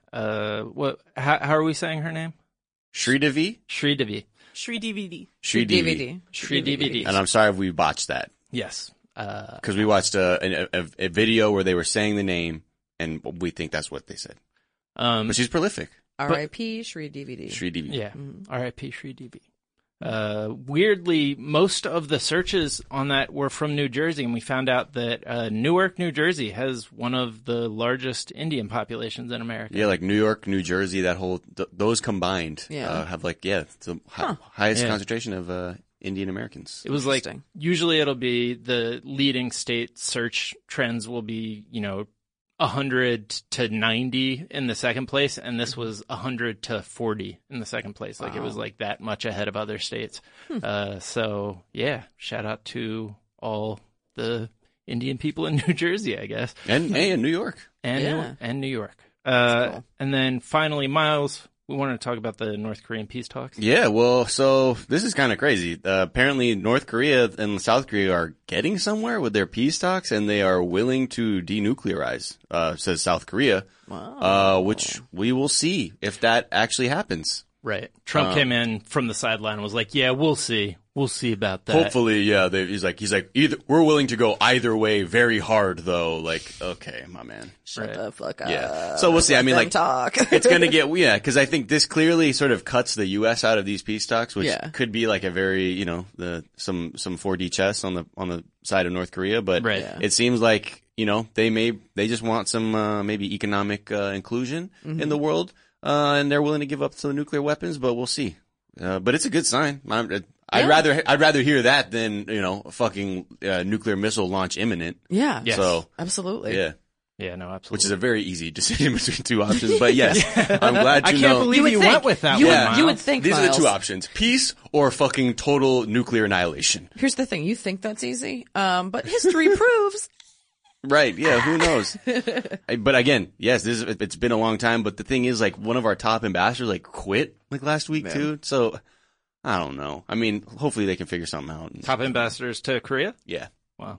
Uh, what? How, how are we saying her name? Sridevi? Sridevi. Shri D V D. Sridevi. D V D. Shri D V D. And I'm sorry if we botched that. Yes. Uh, Because we watched a, a, a video where they were saying the name, and we think that's what they said. um, But she's prolific. R I P Shri D V D. Sridevi. yeah. R I P Shri D V. Uh, weirdly, most of the searches on that were from New Jersey, and we found out that uh, Newark, New Jersey, has one of the largest Indian populations in America. Yeah, like New York, New Jersey, that whole, th- those combined Yeah. uh, have like, yeah, the hi- highest Yeah. concentration of uh, Indian Americans. It was like, Interesting. usually it'll be the leading state search trends will be, you know, one hundred to ninety in the second place, and this was one hundred to forty in the second place. Like, it was like that much ahead of other states. Uh, so, yeah, shout out to all the Indian people in New Jersey, I guess. And, and New York. And, Yeah. New, and New York. Uh, cool. And then finally, Miles, we wanted to talk about the North Korean peace talks. Yeah, well, so this is kind of crazy. Uh, apparently North Korea and South Korea are getting somewhere with their peace talks, and they are willing to denuclearize, uh, says South Korea. Wow. Uh, which we will see if that actually happens. Right. Trump Um, came in from the sideline and was like, yeah, we'll see. We'll see about that. Hopefully, yeah, they, he's like, he's like, either, we're willing to go either way very hard though. Like, okay, my man. Shut Right. the fuck up. Yeah. So we'll see. I mean, Let like, them talk. it's gonna get, yeah, cause I think this clearly sort of cuts the U S out of these peace talks, which Yeah. could be like a very, you know, the, some, some four D chess on the, on the side of North Korea, but Right. Yeah. it seems like, you know, they may, they just want some, uh, maybe economic, uh, inclusion Mm-hmm. in the world, uh, and they're willing to give up some nuclear weapons, but we'll see. Uh, but it's a good sign. I'm, I'd Yeah. rather, I'd rather hear that than, you know, a fucking, uh, nuclear missile launch imminent. Yeah. Yes. So, Absolutely. yeah. Yeah, no, absolutely. Which is a very easy decision between two options, but yes, I'm glad I to can't know. believe You you, would think. went with that You one, would- Miles. you would think, These are the Miles. two options: peace or fucking total nuclear annihilation. Here's the thing. You think that's easy. Um, but history proves. Right? Yeah. Who knows? I- but again, yes, this is, it's been a long time. But the thing is, like, one of our top ambassadors like quit like last week too. So I don't know. I mean, hopefully they can figure something out. Top ambassadors to Korea? Yeah, Wow.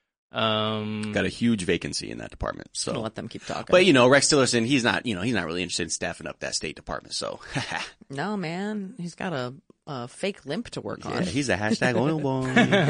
Um, got a huge vacancy in that department. I'm gonna So, let them keep talking. but you know, Rex Tillerson, he's not, you know, he's not really interested in staffing up that State Department. So, no, man, he's got a, a fake limp to work yeah, on. he's a hashtag oil boy.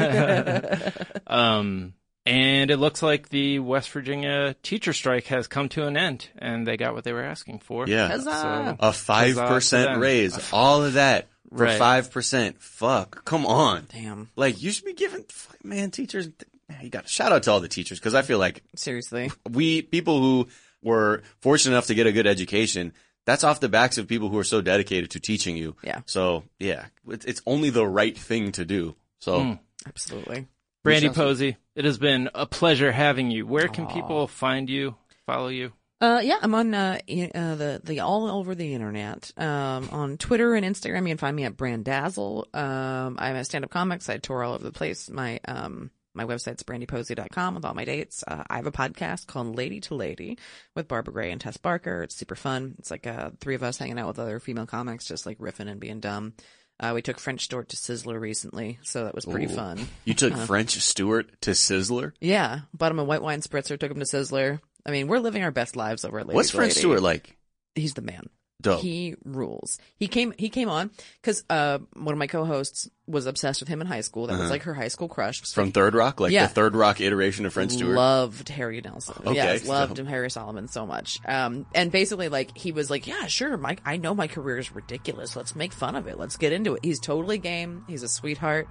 um, and it looks like the West Virginia teacher strike has come to an end, and they got what they were asking for. Yeah. Huzzah. A five Huzzah to percent them. raise, all of that for Right. five percent. Fuck, come on. Damn. Like, you should be giving, fuck, man, teachers, man, you got shout out to all the teachers, because I feel like Seriously. we, people who were fortunate enough to get a good education, that's off the backs of people who are so dedicated to teaching you. Yeah. So, yeah, it's, it's only the right thing to do. So, Mm. Absolutely. Brandy shall see. Posey, it has been a pleasure having you. Where can people find you, follow you? Uh, yeah, I'm on uh, i- uh, the the all over the internet. Um, on Twitter and Instagram, you can find me at Brandazzle. Um, I'm a stand-up comic, so I tour all over the place. My um my website's brandy posey dot com with all my dates. Uh, I have a podcast called Lady to Lady with Barbara Gray and Tess Barker. It's super fun. It's like uh, three of us hanging out with other female comics, just like riffing and being dumb. Uh, we took French Stewart to Sizzler recently, so that was pretty Ooh. fun. you took French Stewart to Sizzler? Yeah, bought him a white wine spritzer, took him to Sizzler. I mean, we're living our best lives over at Lady What's to French Lady. Stewart like? He's the man. Dope. He rules. He came. He came on because uh, one of my co-hosts was obsessed with him in high school. That was like her high school crush. Was From like, Third Rock? Like Yeah. the Third Rock iteration of French Stewart? loved Harry Nelson. Okay, Yes, loved so- him, Harry Solomon so much. Um, and basically, like he was like, yeah, sure, Mike. I know my career is ridiculous. Let's make fun of it. Let's get into it. He's totally game. He's a sweetheart.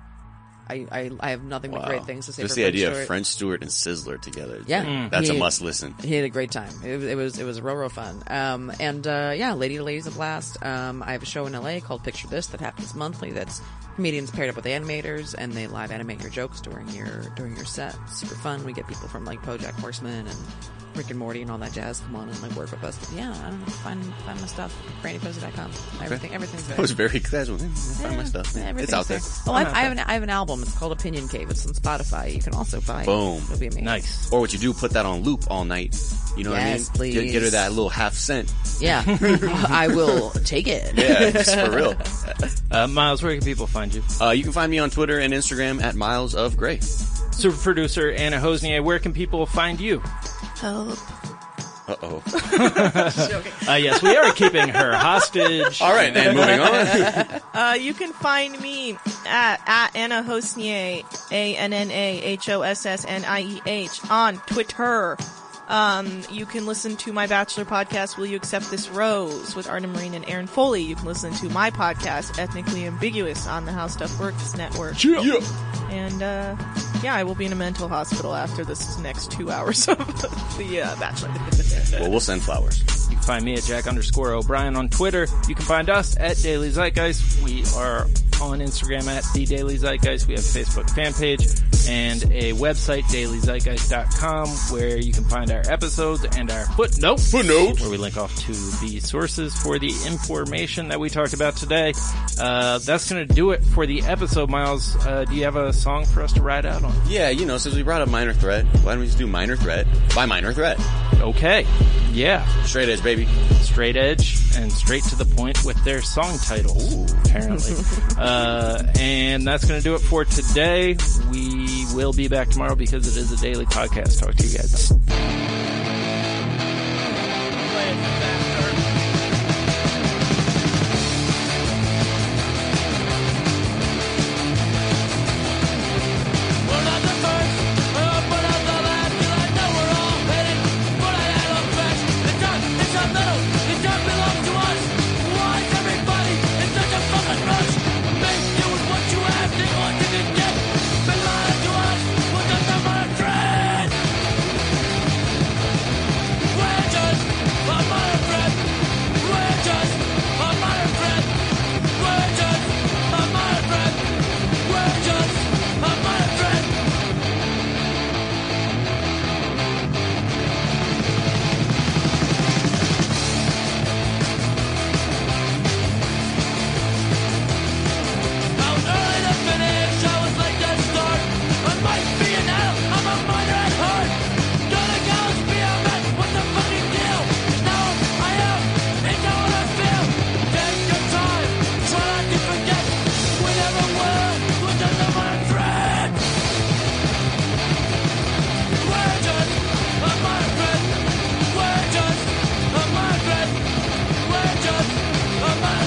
I I, I have nothing but Wow. great things to say. Just for the French idea Stewart. of French Stewart and Sizzler together. Yeah. Hmm. Mm. That's a He- must listen. He had a great time. It, it was it was real real fun. Um, and uh, yeah, Lady to Lady's a blast. Um, I have a show in L A called Picture This that happens monthly. That's comedians paired up with animators, and they live animate your jokes during your during your set. It's super fun. We get people from like BoJack Horseman and Rick and Morty and all that jazz come on and like work with us. But yeah, I don't know. Find find my stuff. brandy posey dot com. Everything everything's there. That was very casual. Find my stuff. Yeah, It's out there. everything's Oh, I, I have an I have an album. It's called Opinion Cave. It's on Spotify. You can also find. Boom. It'll be amazing. Nice. Or what you do, put that on loop all night. You know Yes, what I mean? Get, get her please. that little half cent. Yeah, I will take it. Yeah, just for real. Uh, Miles, where can people find you? Uh, you can find me on Twitter and Instagram at Miles of Gray. Super producer Anna Hosnier, where can people find you? Help. Uh-oh. uh, yes, we are keeping her hostage. All right, and moving on. Uh, you can find me at, at Anna Hossnieh, A N N A H O S S N I E H, on Twitter. Um, you can listen to my Bachelor podcast, Will You Accept This Rose, with Arden Marine and Aaron Foley. You can listen to my podcast, Ethnically Ambiguous, on the How Stuff Works network. Yeah. yeah. And, uh, yeah, I will be in a mental hospital after this next two hours of the, uh, Bachelor. Well, we'll send flowers. You can find me at Jack underscore O'Brien on Twitter. You can find us at Daily Zeitgeist. We are on Instagram at The Daily Zeitgeist. We have a Facebook fan page and a website, daily zeitgeist dot com, where you can find our episodes and our footnotes. Footnotes. Where we link off to the sources for the information that we talked about today. Uh, that's going to do it for the episode, Miles. Uh, do you have a song for us to ride out on? Yeah, you know, since we brought up Minor Threat, why don't we just do Minor Threat by Minor Threat? Okay. Yeah. Straight edge, baby. Straight edge and straight to the point with their song titles, Ooh. apparently. uh, and that's going to do it for today. We will be back tomorrow because it is a daily podcast. Talk to you guys then.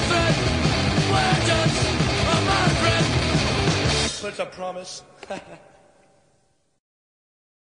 I promise.